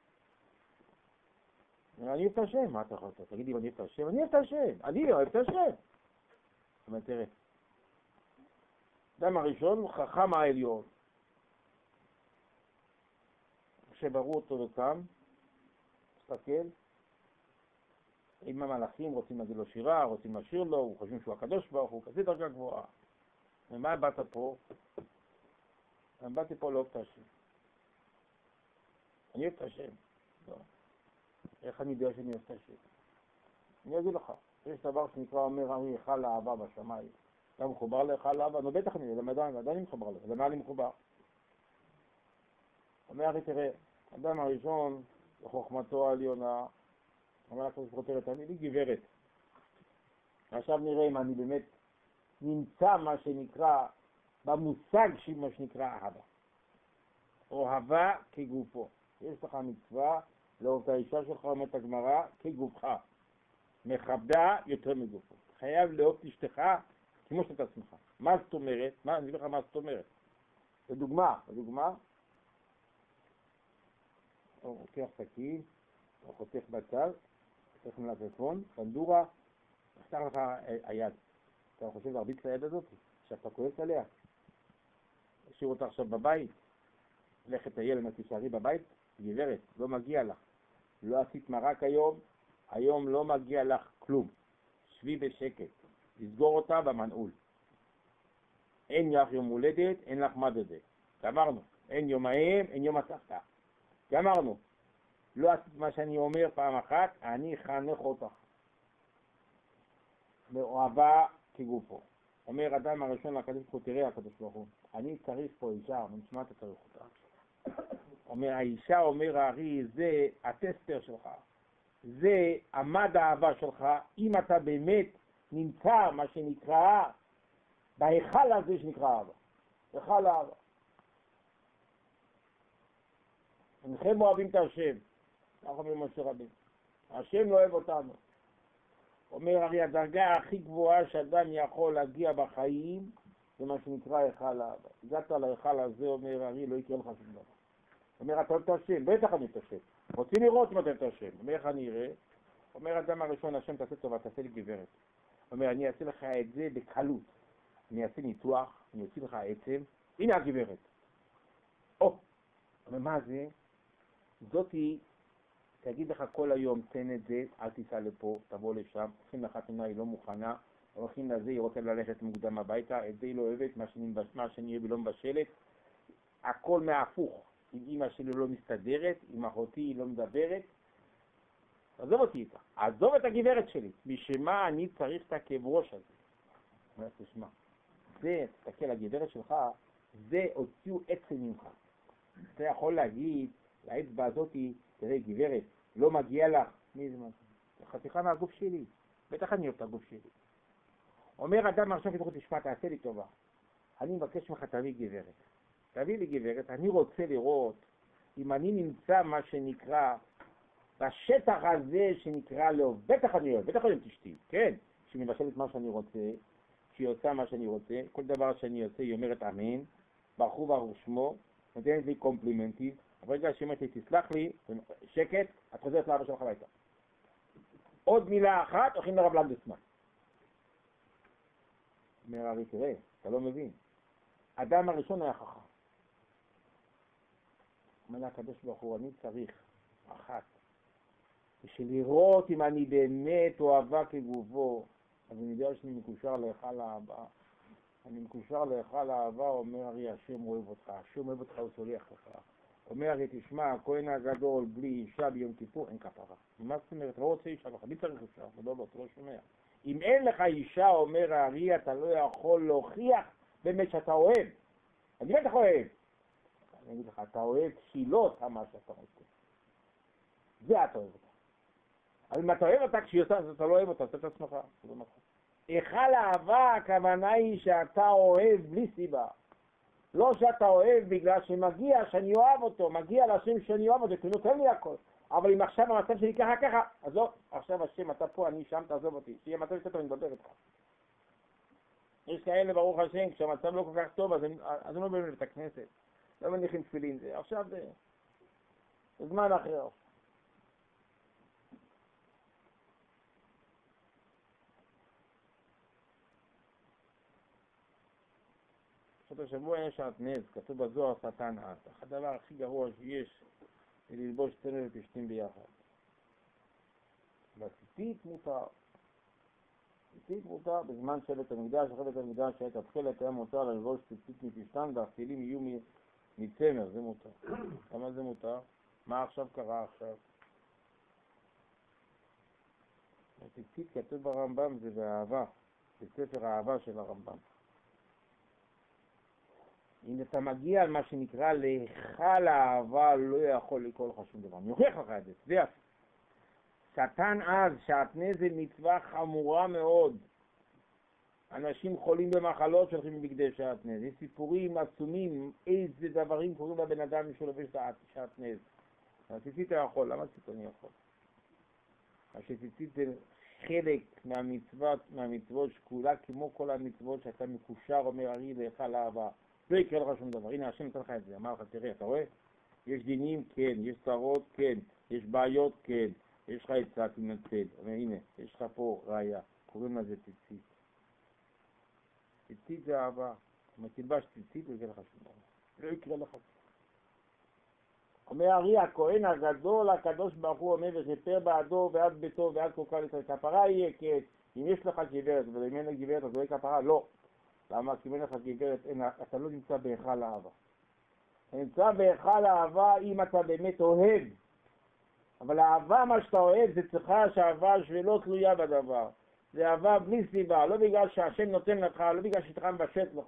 אני אוהב את השם, מה אתה יכול לעשות? תגיד לי, אני אוהב את השם? אני אוהב את השם, אני אוהב את השם. זאת אומרת, תראה. אדם הראשון, חכם העליון. כשבראו אותו וקם, תסתכל, אם המלאכים רוצים להגיד לו שירה, רוצים לשיר לו, הוא חושבים שהוא הקדוש ברוך הוא, כזה דרגה גבוהה. ומה באת פה? אני באתי פה לאהוב את השם. אני אוהב את השם. לא. איך אני יודע שאני אוהב את השם? אני אגיד לך, יש דבר שנקרא אומר, אני אכל אהבה בשמיים. אתה מחובר לאכל אהבה? נו בטח אני, עדיין אני מחובר לו, למה אני מחובר? אומר לי, תראה, האדם הראשון, בחוכמתו העליונה, אומר לך, כותרת, אני לי גברת. עכשיו נראה אם אני באמת נמצא מה שנקרא, במושג של מה שנקרא אהבה. אוהבה כגופו. יש לך מצווה לאהוב את האישה שלך, אומרת הגמרא, כגופך. מכבדה יותר מגופו. חייב לאהוב את אשתך כמו שאת עצמך. מה זאת אומרת? אני אגיד לך מה זאת אומרת. לדוגמה, הוא לוקח סכין, הוא חותך בצל, חותך מלפפון, בנדורה, נחתך לך היד. אתה חושב להרביץ את היד הזאת? עכשיו אתה כועס עליה. השאיר אותה עכשיו בבית, לך תטייל אם תישארי בבית, גברת, לא מגיע לך. לא עשית מרק היום לא מגיע לך כלום. שבי בשקט, לסגור אותה במנעול. אין לך יום הולדת, אין לך מדדת. גמרנו. אין יום ההם, אין יום הסבתא. גמרנו. לא עשית מה שאני אומר פעם אחת, אני חנך אותך. מאוהבה כגופו. אומר אדם הראשון לקדוש ברוך הוא, תראה הקדוש ברוך הוא, אני צריך פה אישה, נשמע אתה צריך אותה. אומר האישה, אומר הארי, זה הטסטר שלך. זה עמד האהבה שלך, אם אתה באמת נמצא מה שנקרא, בהיכל הזה שנקרא אהבה. היכל האהבה. אינכם אוהבים את השם. אנחנו אומרים משה רבינו. השם לא אוהב אותנו. אומר הרי הדרגה הכי גבוהה שאדם יכול להגיע בחיים, זה מה שנקרא היכל האהבה. הגעת להיכל הזה, אומר הרי, לא יקרה לך שום דבר. אומר, אתה אוהב את השם, בטח אני את השם. רוצים לראות אם אתה אוהב את השם. אומר, איך אני אראה? אומר, אדם הראשון, השם תעשה טובה, תעשה לי גברת. אומר, אני אעשה לך את זה בקלות. אני אעשה ניתוח, אני אוציא לך עצם, הנה הגברת. אומר, מה זה? זאתי, תגיד לך כל היום, תן את זה, אל תיסע לפה, תבוא לשם, הולכים לחתונה, היא לא מוכנה, הולכים לזה, היא רוצה ללכת מוקדם הביתה, את זה היא לא אוהבת, מה שאני אוהב היא לא מבשלת, הכל מההפוך. עם אמא שלי לא מסתדרת, עם אחותי היא לא מדברת, עזוב אותי איתה. עזוב את הגברת שלי. בשמה אני צריך את הכאב ראש הזה. אומר, תשמע, זה, תסתכל, הגברת שלך, זה הוציאו עצם ממך. אתה יכול להגיד, לאצבע הזאת, תראה, גברת, לא מגיע לך. מי זה מה? חתיכה מהגוף שלי. בטח אני אוהב את הגוף שלי. אומר אדם עכשיו כתוב, תשמע, תעשה לי טובה. אני מבקש ממך, תביא גברת. תביא לי גברת, אני רוצה לראות אם אני נמצא מה שנקרא, בשטח הזה שנקרא לו, בטח אני אוהב את אשתי, כן? שהיא מבשלת מה שאני רוצה, שהיא עושה מה שאני רוצה, כל דבר שאני עושה היא אומרת אמן, ברכו ברוך שמו, נותנת לי קומפלימנטים, ברגע שאומרת לי תסלח לי, שקט, את חוזרת לאבא שלך הביתה. עוד מילה אחת, הולכים לרב לנדסמן. אומר הרי, תראה, אתה לא מבין. אדם הראשון היה חכם. אומר לה הקדוש ברוך הוא, אני צריך אחת. בשביל לראות אם אני באמת אוהבה כגובו, אז אני יודע שאני מקושר להיכל האהבה. אני מקושר להיכל האהבה, אומר הרי, השם אוהב אותך, השם אוהב אותך, הוא סולח לך. אומר הרי, תשמע, הכהן הגדול בלי אישה ביום כיפור, אין כפרה. מה זאת אומרת? לא רוצה אישה, מי צריך אישה? לא, אתה לא שומע. אם אין לך אישה, אומר הארי, אתה לא יכול להוכיח באמת שאתה אוהב. אני בטח אוהב. אני אגיד לך, אתה אוהב שהיא לא עושה מה שאתה רוצה. זה אתה אוהב אותה. אבל אם אתה אוהב אותה כשהיא עושה, אז אתה לא אוהב אותה, עושה את עצמך. זה לא נכון. היכל האהבה, הכוונה היא שאתה אוהב בלי סיבה. לא שאתה אוהב בגלל שמגיע שאני אוהב אותו, מגיע להשם שאני אוהב אותו, כי הוא נותן לי הכל. אבל אם עכשיו המצב שלי ככה, אז לא, עכשיו השם, אתה פה, אני שם, תעזוב אותי. שיהיה מצב יותר טוב, אני מדבר איתך. יש כאלה, ברוך השם, כשהמצב לא כל כך טוב, אז הם לא באים לבית הכנסת. לא מניחים תפילין, זה עכשיו זה זמן אחר. עכשיו השבוע יש שעטנז, כתוב בזוהר שטן עט. הדבר הכי גרוע שיש זה ללבוש צמר ופשתים ביחד. בציצית מותר. ציצית מותר בזמן שבט המקדש, אחרי בית המקדש שהייתה תחילת היה מותר ללבוש ציצית מפשתן והכתילים יהיו מצמר, זה מותר. למה זה מותר? מה עכשיו קרה עכשיו? הציצית כתוב ברמב"ם זה באהבה, בספר האהבה של הרמב"ם. אם אתה מגיע על מה שנקרא להיכל האהבה, לא יכול לקרוא לך שום דבר. אני אוכיח לך את זה, זה יפה. שטן אז, שעטנז זה מצווה חמורה מאוד. אנשים חולים במחלות שהולכים לבגדי שעטנז. יש סיפורים עצומים, איזה דברים קורים לבן אדם משולבש שעטנז. הציצית אתה יכול, למה ציצית אני יכול? הציצית זה חלק מהמצוות שקולה כמו כל המצוות שאתה מקושר, אומר הרי להיכל האהבה. לא יקרה לך שום דבר. הנה, השם נתן לך את זה. אמר לך, תראה, אתה רואה? יש דינים? כן. יש צרות? כן. יש בעיות? כן. יש לך עצה, תנצל. הנה, יש לך פה ראיה. קוראים לזה ציצית. ציצית זה אהבה. אם תלבש ציצית, לא יקרה לך שום דבר. לא יקרה לך. אומר הרי, הכהן הגדול, הקדוש ברוך הוא אומר, ושפר בעדו ועד ביתו ועד כל כך כפרה יהיה, כן. אם יש לך גברת, ואם אין לך גברת, אז לא יהיה כפרה? לא. למה? כי אם אין לך גברת, אתה לא נמצא בהיכל האהבה. אתה נמצא בהיכל האהבה אם אתה באמת אוהב. אבל האהבה, מה שאתה אוהב, זה צריכה שהאהבה שלא תלויה בדבר. זה אהבה בלי סיבה, לא בגלל שהשם נותן לך, לא בגלל שאתה מבשט לך.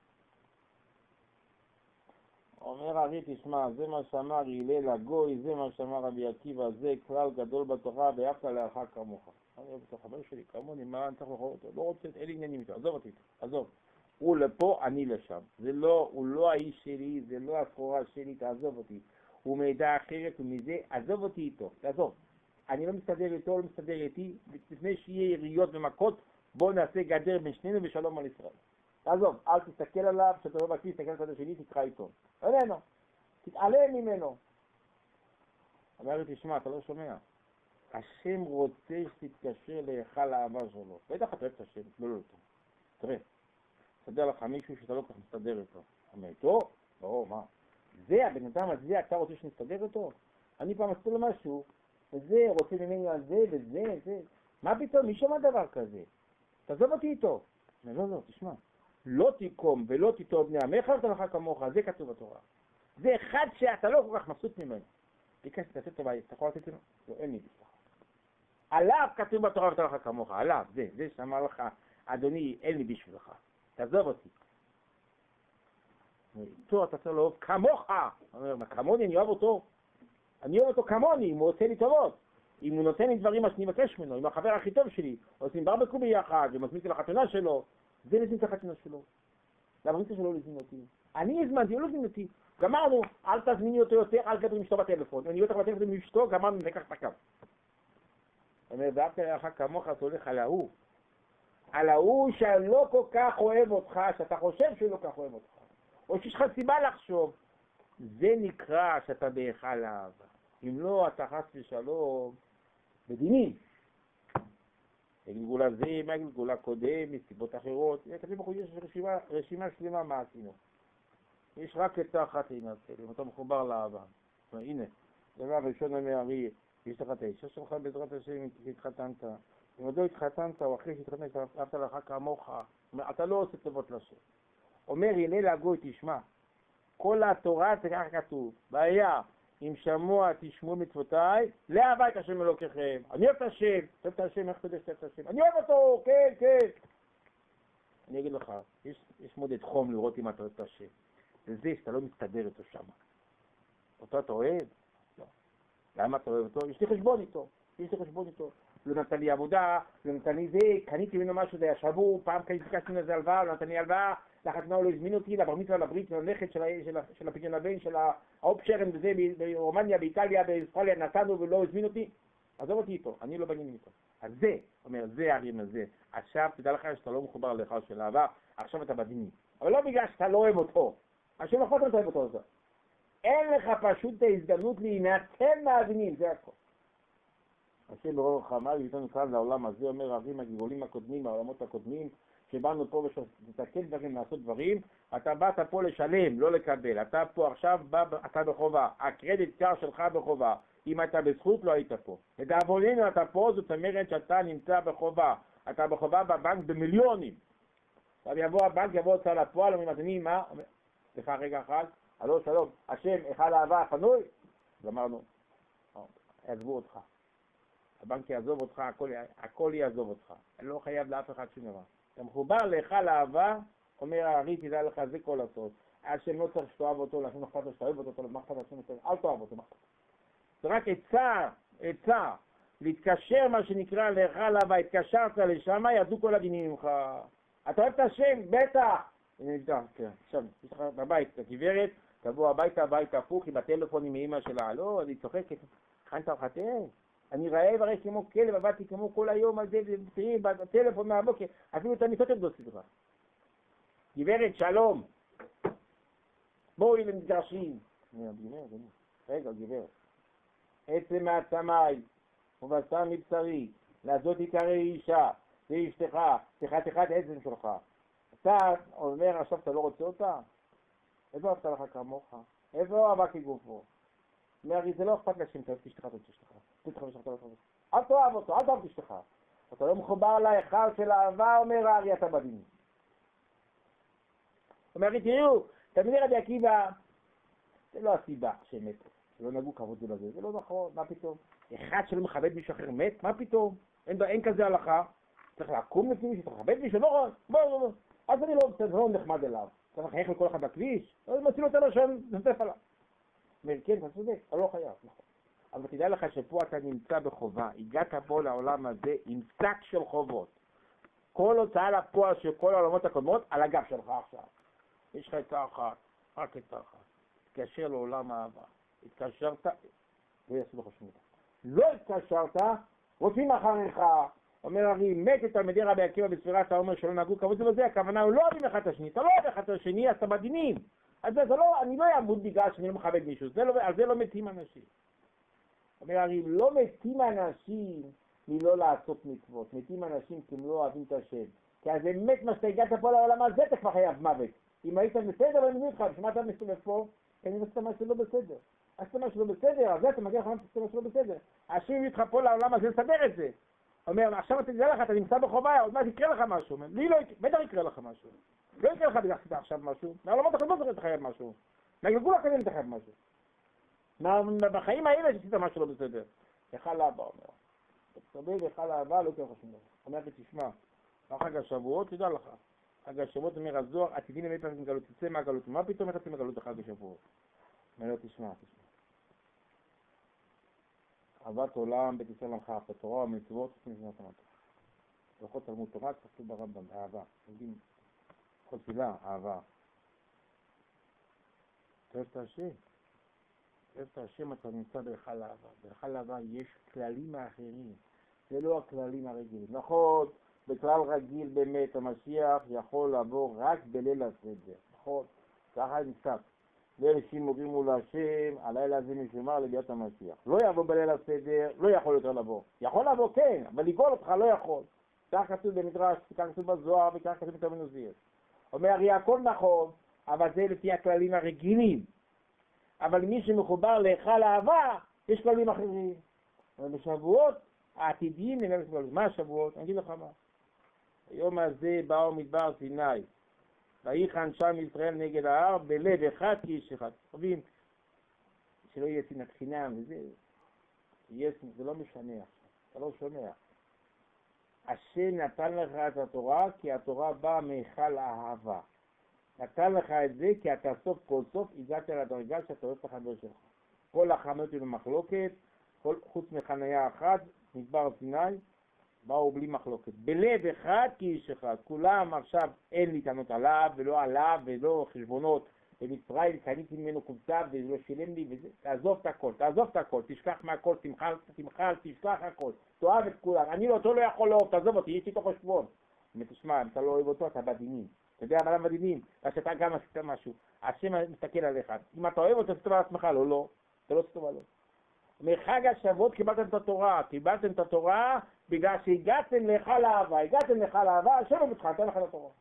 אומר הרי, תשמע, זה מה שאמר הלל הגוי, זה מה שאמר רבי עקיבא, זה כלל גדול בתורה, ואהבת לרעך כמוך. אני אוהב את החבר שלי, כמוני, מה אני צריך לחור אותו? לא רוצה, אין לי עניינים איתו, עזוב אותי איתו, עזוב. הוא לפה, אני לשם. הוא לא האיש שלי, זה לא הסחורה שלי, תעזוב אותי. הוא מידע אחרת, ומזה, עזוב אותי איתו, תעזוב. אני לא מסתדר איתו, לא מסתדר איתי, לפני שיהיה יריות ומכות, בואו נעשה גדר בין שנינו ושלום על ישראל. תעזוב, אל תסתכל עליו, שאתה לא בכביש, תסתכל על הצד השני, תקרא איתו. איננו, תתעלם ממנו. אומר לי, תשמע, אתה לא שומע. השם רוצה שתתקשר להיכל האהבה שלו. בטח אתה אוהב את השם, לא. תראה, תסתדר לך מישהו שאתה לא כך מסתדר איתו. אומר איתו? לא, מה? זה, הבן אדם הזה, אתה רוצה שנסתדר איתו? אני פעם אסתיר לו משהו, וזה, רוצה ממני על זה, וזה. מה פתאום? מי שמע דבר כזה? תעזוב אותי איתו. לא, תשמע. לא תקום ולא תיטור בני עמך ותלך כמוך, זה כתוב בתורה. זה אחד שאתה לא כל כך מבסוט ממנו. ביקשתי, תעשה טובה, אתה יכול לתת לנו? לא, אין לי בשביל. עליו כתוב בתורה ואהבת לך כמוך, עליו, זה שאמר לך, אדוני, אין לי בשבילך, תעזוב אותי. איתו אתה צריך לאהוב כמוך. אומר, מה כמוני, אני אוהב אותו. אני אוהב אותו כמוני, אם הוא עושה לי טובות. אם הוא נותן לי דברים מה שאני מבקש ממנו, אם החבר הכי טוב שלי, עושים ברבקו ביחד, ומזמין אותי לחתונה שלו, זה לזמין את החתונה שלו. לברית שלו לזמין אותי. אני הזמנתי, הוא לא זמין אותי. גמרנו, אל תזמיני אותו יותר, אל תדבר עם אשתו בטלפון. אני יותר בטלפון עם אשתו, גמרנו, נקח את הקו. אומר, ואהבת לך כמוך, אתה הולך על ההוא. על ההוא שלא כל כך אוהב אותך, שאתה חושב שהוא לא כל כך אוהב אותך. או שיש לך סיבה לחשוב. זה נקרא שאתה בהיכל אהבה. אם לא, אתה חס ושלום בדינים. הגלגול הזה, מהגלגול הקודם, מסיבות אחרות. כתוב בחוץ, יש רשימה שלמה מה עשינו. יש רק עצה אחת להינצל, אם אתה מחובר לאהבה. הנה, דבר ראשון המערי, יש לך את האישה שלך בעזרת השם, התחתנת. אם עוד לא התחתנת, או אחרי שהתחתנת, אהבת לך כמוך. אתה לא עושה טובות לשם. אומר הלל הגוי, תשמע, כל התורה זה ככה כתוב, בעיה, אם שמוע תשמעו מצוותיי, לאהבה את השם אלוקיכם. אני אוהב את השם, אוהב את השם, איך אתה יודע שאתה אוהב את השם? אני אוהב אותו, כן, כן. אני אגיד לך, יש מודד חום לראות אם אתה אוהב את השם. וזה שאתה לא מסתדר איתו שם. אותו אתה אוהב? לא. למה אתה אוהב אותו? יש לי חשבון איתו. לא נתן לי עבודה, לא נתן לי זה, קניתי ממנו משהו, זה היה שבור, פעם ביקשתי ממנו איזה הלוואה, לא נתן לי הלוואה, לחתונה הוא לא הזמין אותי, לבר מצווה, לברית, לנכד של הפדיון הבן, של האופשרן וזה, ברומניה, באיטליה, באוסטרליה, נתנו ולא הזמין אותי, עזוב אותי איתו, אני לא בעניין איתו. אז זה, אומר, זה הרים הזה. עכשיו תדע לך שאתה לא מחובר לך של אהבה, עכשיו אתה בדינים. אבל לא בגלל שאתה לא אוהב אותו, השם אף אחד לא אוהב אותו הזה. אין לך פשוט את ההזדמנות להינצל מהדינים, זה הכל. השם ברור רחמיו ויתנו כאן לעולם הזה, אומר הרבים הגלגולים הקודמים, העולמות הקודמים, שבאנו פה לתקן דברים, לעשות דברים, אתה באת פה לשלם, לא לקבל. אתה פה עכשיו, אתה בחובה. הקרדיט קר שלך בחובה. אם אתה בזכות, לא היית פה. לדאבוננו אתה פה, זאת אומרת שאתה נמצא בחובה. אתה בחובה בבנק במיליונים. עכשיו יבוא הבנק, יבוא הוצאה לפועל, אומרים, אדוני, מה? סליחה רגע אחד, הלו שלום, השם, היכל האהבה פנוי? אמרנו, יעזבו אותך. הבנק יעזוב אותך, הכל יעזוב אותך. אני לא חייב לאף אחד שום דבר. אתה מחובר להיכל האהבה, אומר הארי, תדע לך, זה כל הסוד. השם לא צריך שתאהב אותו, להשם אכפת לו שתאהב אותו, מה אכפת השם יותר, אל תאהב אותו. זה רק עצה, להתקשר מה שנקרא להיכל האהבה, התקשרת לשם, ידעו כל הדינים ממך. אתה אוהב את השם, בטח. הנה נבדק, כן. עכשיו, יש לך בבית, הגברת, תבוא הביתה הפוך עם הטלפון עם אמא שלה. לא, אני צוחקת, הכנת ארוחת? אני רעב הרי כמו כלב, עבדתי כמו כל היום על זה, תראי, בטלפון מהבוקר, אפילו את המיטות לא סדרה. גברת, שלום. בואי למתגרשים. רגע, גברת. עצם מעצמי, ובשר מבשרי, לעשות עיקרי אישה, זה אשתך, תחת עצם שלך. אתה אומר, עכשיו אתה לא רוצה אותה? איפה אהבת לך כמוך? איפה אהבה כגופו? מהרי זה לא אכפת לשם, תאהב תשתך, אל תאהב אותו, אל תאהב תשתך. אתה לא מחובר להיכל של האהבה, אומר הארי, אתה בדין. אומר לי, תראו, תלמידי רבי עקיבא, זה לא הסיבה שמת, שלא נגעו כבוד זה לזה, זה לא נכון, מה פתאום? אחד שלא מכבד מישהו אחר מת, מה פתאום? אין כזה הלכה, צריך לעקום לפני מישהו, צריך לכבד מישהו, לא, בוא, אז אני לא נחמד אליו, צריך לחייך לכל אחד בכביש, אז מציל אותנו שם, נטף עליו. כן, אתה צודק, אתה לא חייב, נכון. אבל תדע לך שפה אתה נמצא בחובה, הגעת פה לעולם הזה עם שק של חובות. כל הוצאה לפועל של כל העולמות הקודמות על הגב שלך עכשיו. יש לך עצה אחת, רק עצה אחת. תתקשר לעולם האהבה. התקשרת, לא יעשו לך שום דבר. לא התקשרת, רוצים אחריך. אומר הרי, מת את תלמידי רבי עקיבא בספירה, אתה אומר שלא נהגו כבוד זה וזה, הכוונה הוא לא אוהבים אחד את השני, אתה לא אוהב אחד את השני, אז אתה בדינים. אז זה לא, אני לא אעמוד בגלל שאני לא מכבד מישהו, על זה לא מתים אנשים. אומר הרי, לא מתים אנשים מלא לעשות מצוות, מתים אנשים כי הם לא אוהבים את השם. כי אז באמת מה שאתה הגעת פה לעולם הזה, אתה כבר חייב מוות. אם היית בסדר, אני מבין לך, בשביל מה אתה מסתובב פה? כי אני מסתובב משהו לא בסדר. אז אתה משהו לא בסדר, אז אתה מגיע לך משהו לא בסדר. השם הביא אותך פה לעולם הזה לסדר את זה. אומר, עכשיו אתה תדע לך, אתה נמצא בחובה, עוד מעט יקרה לך משהו. לי לא יקרה, בטח יקרה לך משהו. לא יקרה לך בגלל שאתה עכשיו משהו. מהעולמות הקודמות צריך לתחייב משהו. מהגלגול הקודם תחייב משהו. בחיים האלה שעשית משהו לא בסדר. יכל לאבא אומר. תקבל להיכל האהבה, לא יקרה לך שום דבר. אומר לי, תשמע, חג השבועות, תדע לך. חג השבועות אומר הזוהר, עתידין למי פרק מגלות, תצא מהגלות. מה פתאום איך תצא מהגלות לחג השבועות? אומר לו, תשמע. אהבת עולם, בית ישראל עמך, התורה והמצוות, תשמע תמתו. הלכות תלמוד תורה, כתוב ברמב"ם, אהבה. יודעים, כל תפילה, אהבה. תאהב את השם. תאהב את השם, אתה נמצא בהיכל האהבה. בהיכל האהבה יש כללים האחרים. זה לא הכללים הרגילים. נכון, בכלל רגיל באמת המשיח יכול לעבור רק בליל הסדר. נכון? ככה נפסק. ליל שימורים מול השם, הלילה הזה משומר לביאת המשיח. לא יבוא בליל הסדר, לא יכול יותר לבוא. יכול לבוא כן, אבל לגאול אותך לא יכול. כך כתוב במדרש, כך כתוב בזוהר וכך כתוב בתלמוד עוזיאל. אומר הרי הכל נכון, אבל זה לפי הכללים הרגילים. אבל מי שמחובר להיכל האהבה, יש כללים אחרים. אבל בשבועות העתידיים, מה השבועות? אני אגיד לך מה. היום הזה באו מדבר סיני, ויחן שם ישראל נגד ההר בלב אחד כאיש אחד. חושבים שלא יהיה שנאת חינם וזה, זה לא משנה עכשיו, אתה לא שומע. השם נתן לך את התורה כי התורה באה מהיכל האהבה. נתן לך את זה כי אתה סוף כל סוף הגעת לדרגה שאתה אוהב את החבר שלך. כל החמות היו במחלוקת, חוץ מחניה אחת, מדבר סיני, באו בלי מחלוקת. בלב אחד כאיש אחד. כולם עכשיו אין לי טענות עליו ולא עליו ולא חשבונות. במצרים קניתי ממנו קבוצה ולא שילם לי וזה. תעזוב את הכל, תשכח מהכל, תמחל, תשכח הכל. תאהב את כולם. אני לא, אותו לא יכול לאהוב, תעזוב אותי, יש לי תוך חשבון. תשמע, אם אתה לא אוהב אותו, אתה בדינים. אתה יודע, אבל בדינים, שאתה גם עשית משהו. השם מסתכל עליך. אם אתה אוהב אותו, תסתכל על עצמך, לא. אתה לא תסתכל עליו. מחג השבועות קיבלתם את התורה בגלל שהגעתם להיכל האהבה, השם אבותך, נתן לך את התורה.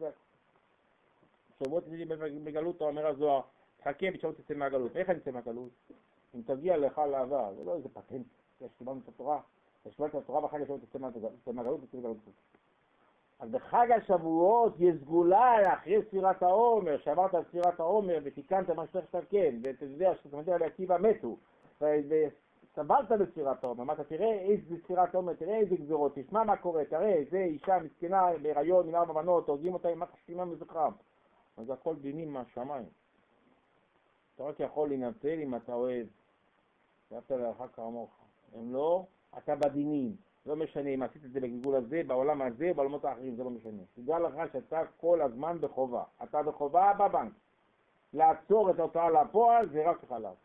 שבועות תצאי בגלות, אומר הזוהר, תחכה בשבועות תצא מהגלות. איך אני אצא מהגלות? אם תגיע להיכל האהבה, זה לא איזה פטנט, שקיבלנו את התורה, קיבלת את התורה בחג השבועות תצא מהגלות, תצא מהגלות. אז בחג השבועות יש סגולה אחרי ספירת העומר, שעברת על ספירת העומר ותיקנת מה שצריך לתקן, ואתה יודע שתלמידי רבי עקיבא מתו, וסבלת בספירת העומר, אמרת תראה איזה ספירת העומר, תראה איזה גזירות, תשמע מה קורה, תראה, זה אישה מסכנה בהיריון עם 4 בנות, הורגים אותה עם מה חשימה מזכרם. אז הכל דינים מהשמיים. אתה רק יכול לנצל אם אתה אוהב, ואהבת לרעך כמוך. אם לא, אתה בדינים. לא משנה אם עשית את זה בגלגול הזה, בעולם הזה, בעולמות האחרים, זה לא משנה. תדע לך שאתה כל הזמן בחובה. אתה בחובה בבנק. לעצור את ההוצאה לפועל זה רק חלב.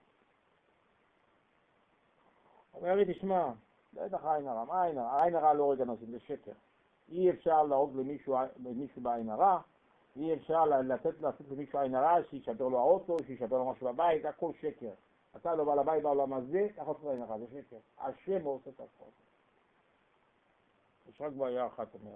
אומר לי, תשמע, בטח עין הרע. מה עין הרע? עין הרע לא רגע נושאים, זה שקר. אי אפשר להרוג למישהו בעין הרע, אי אפשר לעשות למישהו עין הרע, שישבר לו האוטו, שישבר לו משהו בבית, הכל שקר. אתה לא בעל הבית בעולם הזה, אתה יכול לעשות עין הרע, זה שקר. השם הוא עושה את הכל. יש רק בעיה אחת, אומר.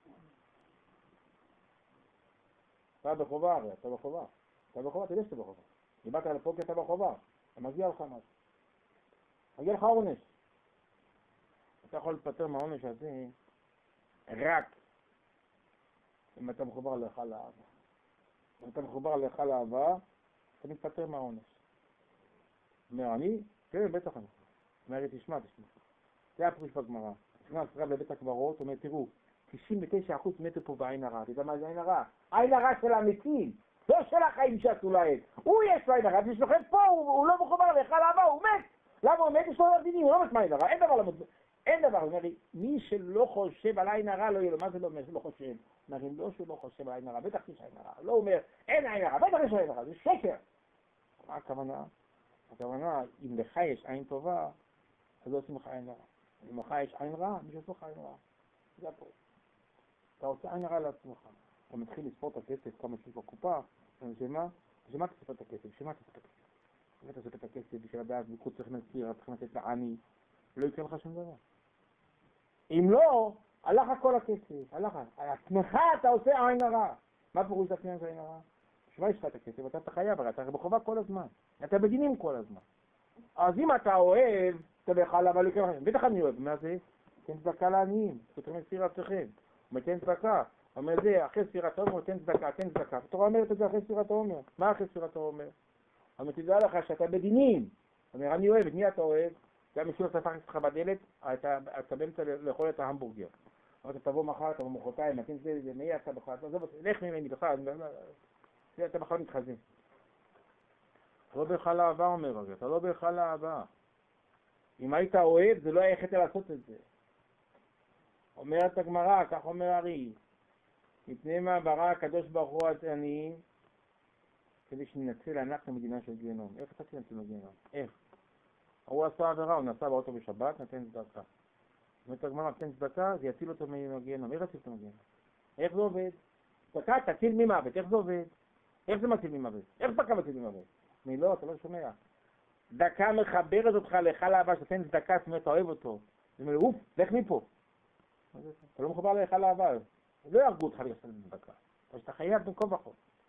אתה בחובה הרי, אתה בחובה, אתה יודע שאתה בחובה. דיברת על פה כי אתה בחובה, אתה מגיע לך משהו. מגיע לך עונש. אתה יכול להתפטר מהעונש הזה רק אם אתה מחובר להיכל האהבה. אם אתה מחובר להיכל האהבה, אתה מתפטר מהעונש. אומר, כן, בטח אני. אומר, תשמע. זה הפירוש בגמרא. נכנס רב לבית הקברות, אומר, תראו, 99% מתו פה בעין הרע. אתה יודע מה זה עין הרע? עין הרע של המתים, לא של החיים שעשו להם. הוא יש לו עין הרע, זה שוכב פה, הוא לא מחובר להיכל האהבה, הוא מת. למה הוא מת? יש לו דינים, הוא לא מת מעין הרע, אין דבר למות. אין דבר, אומר לי, מי שלא חושב על עין הרע לא יהיה לו. מה זה לא אומר שלא חושב? אומר, אם לא שלא חושב על עין הרע, בטח יש עין הרע. לא אומר, אין עין הרע, בטח יש עין הרע, זה שקר. מה הכוונה? הכוונה, אם לך יש עין טובה, אז לא עושים לך עין רע. אם לך יש עין רע, מי שעושה לך עין רע. זה הכל. אתה עושה עין רע לעצמך. אתה מתחיל לספור את הכסף, כמה שיש בקופה, שמה אתה ספר את הכסף? שמה אתה ספר את הכסף? אם אתה ספר את הכסף בשביל הדעת, ביקוד צריך להסביר, צריך לתת לעני, לא יקרה לך שום דבר. אם לא, הלך כל הכסף, הלך. על עצמך אתה עושה עין הרע. מה פירוש לעצמך זה עין הרע? שמה יש לך את הכסף? אתה חייב, אתה בחובה כל הזמן. אתה בדינים כל הזמן. אז אם אתה אוהב, אתה בכלל, אבל יקרה לכם. בטח אני אוהב, מה זה? תן צדקה לעניים, תתרום את ספירתכם. הוא תן צדקה. אומר זה, אחרי ספירת העומר, תן צדקה. התורה אומרת את זה אחרי ספירת העומר. מה אחרי ספירת העומר? אבל תדע לך שאתה בדינים. אומר, אני אוהב, את מי אתה אוהב? גם משול ספק אצלך בדלת, אתה באמצע לאכול את ההמבורגר. אתה תבוא מחר, תבוא מחרתיים, מתאים זה מי אתה בכלל, לך ממני בכלל, אתה בכלל מתחזה. אתה לא בהיכל האהבה, אומר הרי, אתה לא בהיכל האהבה. אם היית אוהב, זה לא היה חטא לעשות את זה. אומרת הגמרא, כך אומר הרי, מפני מה ברא הקדוש ברוך הוא העניים, כדי שננצל אנחנו מדינה של גיהנום. איך אתה תנצל מגיהנום? איך? הוא עשה עבירה, הוא נסע באוטו בשבת, נתן צדקה. אומרת הגמרא, נתן צדקה, זה יציל אותו מגיהנום. איך יציל אותו מגיהנום? איך זה עובד? צדקה תציל ממוות, איך זה עובד? איך זה מציל ממוות? איך צדקה מציל ממוות? לא, אתה לא שומע. צדקה מחברת אותך להיכל האהבה, שתן צדקה, זאת אומרת, אתה אוהב אותו. זה אומר, אוף, לך מפה. אתה לא מחובר להיכל האהבה. לא יהרגו אותך לעשות צדקה. אתה חייב בין כה וכה.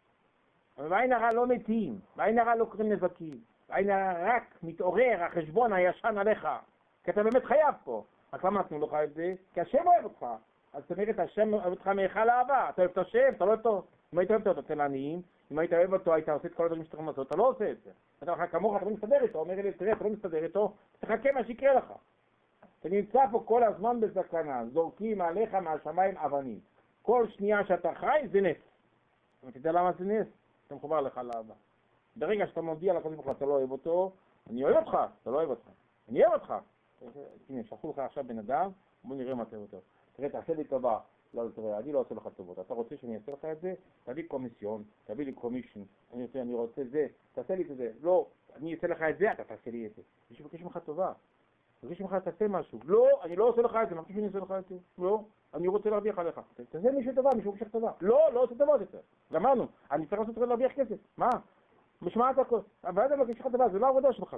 אבל בעין הרע לא מתים, בעין הרע לא קוראים נזקים. בעין הרע רק מתעורר החשבון הישן עליך. כי אתה באמת חייב פה. רק למה נתנו לך את זה? כי השם אוהב אותך. אז זאת אומרת, השם אוהב אותך מהיכל האהבה. אתה אוהב את השם, אתה לא אוהב אותו. אם היית אוהב אותו, אתה תן לעניים. אם היית אוהב אותו, היית עושה את כל הדברים שאתה יכול לעשות. אתה לא עושה את זה. אתה לך כמוך, אתה לא מסתדר איתו. אומר לי, תראה, אתה לא מסתדר איתו, תחכה מה שיקרה לך. אתה נמצא פה כל הזמן בסכנה. זורקים עליך מהשמיים אבנים. כל שנייה שאתה חי זה נס. אתה יודע למה זה נס? אתה מחובר לך לאהבה. ברגע שאתה מודיע לקדוש ברוך הוא, אתה לא אוהב אותו, אני אוהב אותך, אתה לא אוהב אותך. אני אוהב אותך. הנה, שלחו לך עכשיו בן אדם, בוא נראה מה אתה אוהב אותו. תראה, תעשה לי טובה. לא, תראה, אני לא עושה לך טובות. אתה רוצה שאני אעשה לך את זה? תביא קומיסיון, תביא לי קומישן. אני רוצה זה, תעשה לי את זה. לא, אני אעשה לך את זה, אתה תעשה לי את זה. מישהו מבקש ממך טובה. מבקש ממך תעשה משהו. לא, אני לא עושה לך את זה. מה שאני אעשה לך את זה? לא, אני רוצה להרוויח עליך. תעשה מישהו טובה, מישהו מבקש טובה. לא, לא עושה טובות יותר. גמרנו. אני צריך לעשות להרוויח כסף. מה? משמעת הכל. אבל אתה מבקש לך טובה, זה לא עבודה שלך.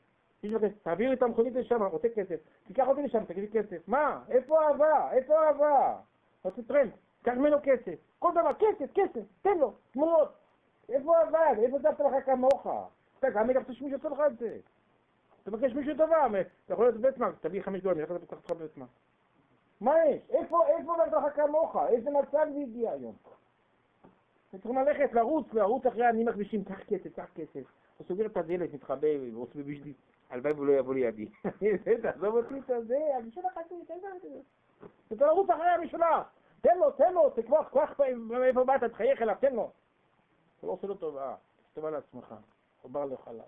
תעביר לי את המכונית לשם, רוצה כסף. תיקח אותי לשם, תגיד לי כסף. מה? איפה אהבה? איפה אהבה? רוצה טרנד, קח ממנו כסף. כל דבר, כסף, תן לו, תמורות. איפה אהבה? איפה דווקא לך כמוך? אתה גם אתה שמישהו עושה לך את זה. אתה מבקש מישהו טובה, אתה יכול להיות בבית מה, תביא $5, אני הולך לבטח אותך בבית מה. מה יש? איפה דווקא לך כמוך? איזה מצב זה הגיע היום? צריכים ללכת, לרוץ אחרי העניים הכבישים, קח כסף. הוא סוגר את הדלת, מתחבא, ועושה בשבילי. הלוואי והוא לא יבוא לידי. תעזוב אותי את זה, המשולח הזה, אתה לרוץ אחרי המשולח. תן לו, תקבוח, מאיפה באת, תחייך אליו, תן לו. אתה לא עושה לו טובה, טובה לעצמך, חובר לך לאהבה.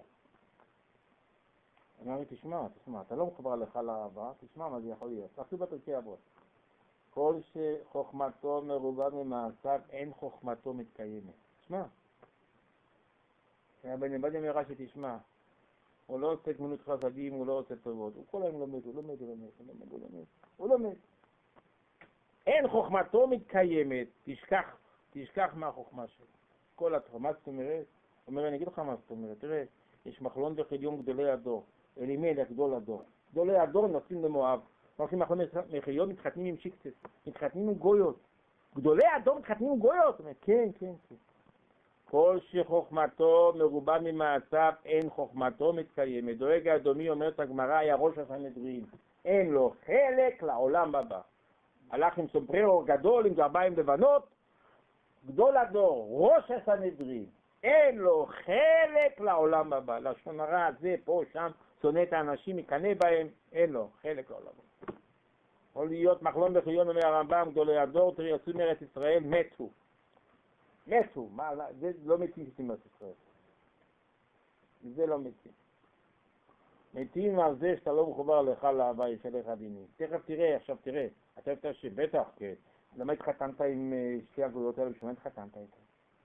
אני אומר, תשמע, אתה לא מחובר לך לאהבה, תשמע מה זה יכול להיות. תעשו בפרקי אבות. כל שחוכמתו מרובה ממעשיו, אין חוכמתו מתקיימת. תשמע. בן בן אמרה שתשמע. הוא לא עושה גמילות חסדים, הוא לא עושה טובות. הוא כל היום הוא לא מת. אין חוכמתו מתקיימת, תשכח מהחוכמה שלו. כל התחום, מה זאת אומרת? אומר, אני אגיד לך מה זאת אומרת. תראה, יש מחלון וחליון גדולי הדור. אלימלך גדול הדור. גדולי הדור נוסעים למואב. נוסעים מחלון וחליון, מתחתנים עם שיקצס. מתחתנים עם גויות. גדולי הדור מתחתנים עם גויות. כן. כל שחוכמתו מרובה ממעשיו, אין חוכמתו מתקיימת. דואג האדומי, אומרת הגמרא, היה ראש הסנהדרין. אין לו חלק לעולם הבא. הלך עם סומבררו גדול, עם גרביים לבנות, גדול הדור, ראש הסנהדרין. אין לו חלק לעולם הבא. לשון הרע הזה, פה, שם, שונא את האנשים, מקנא בהם, אין לו חלק לעולם הבא. יכול להיות מחלון וחיון, אומר הרמב"ם, גדולי הדור, תראי, יצאו מארץ ישראל, מתו, זה לא מתים שעושים בארץ ישראל. זה לא מתים. מתים על זה שאתה לא מחובר לך לאהבה, יש עליך דינים. תכף תראה, אתה יודע שבטח, כן. למה התחתנת עם שתי הגדולות האלה, בשביל מה התחתנת איתה?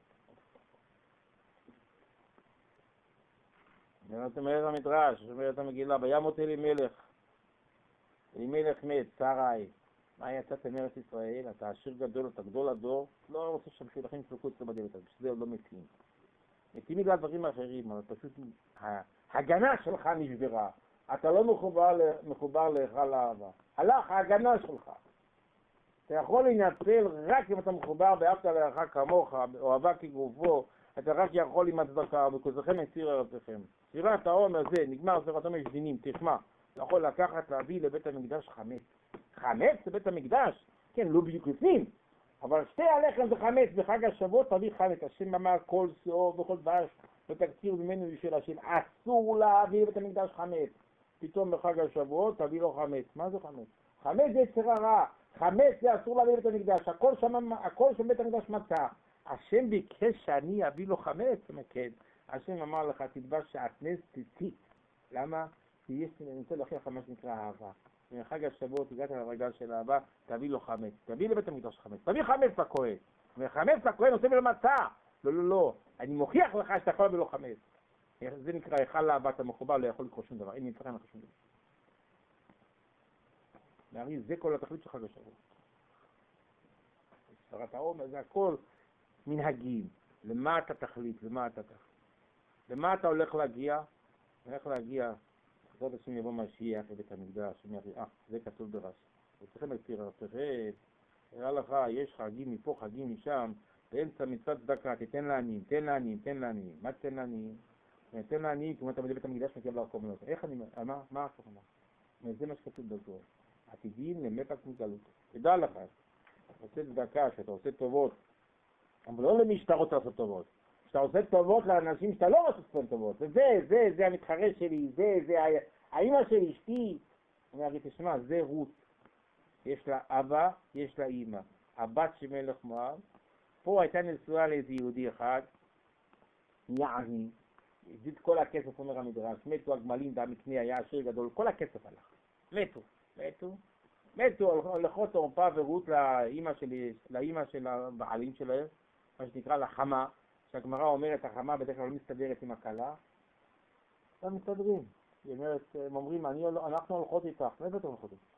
זאת אומרת המדרש, אומרת המגילה, בימות אלימלך מת, שרי. מה יצאת מארץ ישראל? אתה עשיר גדול, אתה גדול הדור, לא רוצה שהמשולחים יפלקו אצלו בדלת, בשביל זה לא מתים. מתים בגלל דברים אחרים, אבל פשוט ההגנה שלך נשברה. אתה לא מחובר לך לאהבה. הלך ההגנה שלך. אתה יכול להינצל רק אם אתה מחובר באהבת לרעך כמוך, אוהבה כגופו, אתה רק יכול עם הצדקה, וכוזכם יסיר ארצכם. שירת העומר זה, נגמר שירת העומר, יש דינים, תשמע. אתה יכול לקחת, להביא לבית המקדש חמץ. חמץ זה בית המקדש? כן, לא בדיוק לפנים. אבל שתי הלחם זה חמץ, בחג השבועות תביא חמץ. השם אמר כל שאור וכל דבש, ותקציר ממנו בשביל השם. אסור להביא לבית המקדש חמץ. פתאום בחג השבועות תביא לו חמץ. מה זה חמץ? חמץ זה יצר הרע, חמץ זה אסור להביא לבית המקדש, הכל שם בית המקדש מצא. השם ביקש שאני אביא לו חמץ? כן. השם אמר לך, תלבש שעטנז ציצית. למה? כי יש, אני רוצה להוכיח מה שנקרא אהבה. בחג השבועות הגעת לרגל של אהבה, תביא לו חמץ. תביא לבית המקדש חמץ. תביא חמץ לכהן. וחמץ לכהן עושה לו מצה. לא, לא, לא. אני מוכיח לך שאתה יכול להביא לו חמץ. זה נקרא, היכל אהבת המחובר, לא יכול לקרוא שום דבר. אין מבחן לך שום דבר. להרי, זה כל התכלית של חג השבועות. ספרת העומר, זה הכל מנהגים. למה אתה תחליט? למה אתה הולך להגיע? הולך להגיע, בעזרת השם יבוא משיח לבית המקדש, זה כתוב ברש"י. וצריכים להסביר, הראה לך, יש חגים מפה, חגים משם, באמצע מצוות צדקה, תתן לעניים, תן לעניים. מה תתן לעניים? תן לעניים, כמו אתה בבית המקדש מגיע לקורבנות. איך אני, מה הכוונה? זה מה שכתוב בזוהר. עתידים למפק מגלות. תדע לך, אתה עושה צדקה, שאתה עושה טובות, אבל לא למי שאתה רוצה לעשות טובות. שאתה עושה טובות לאנשים שאתה לא רוצה לעשות טובות. זה המתחרה שלי, זה האמא שלי, אשתי. אני אגיד, תשמע, זה רות. יש לה אבא, יש לה אמא. הבת של מלך מואב. פה הייתה נשואה לאיזה יהודי אחד, יעני. הזיד כל הכסף, אומר המדרש. מתו הגמלים, והמקנה היה עשיר גדול. כל הכסף הלך. מתו, הולכות אורפה ורות לאמא של הבעלים שלהם, מה שנקרא לחמה, שהגמרא אומרת, החמה בדרך כלל לא מסתדרת עם הכלה, לא מסתדרים. היא אומרת, הם אומרים, אנחנו הולכות איתך, מאיפה אתם הולכות איתך?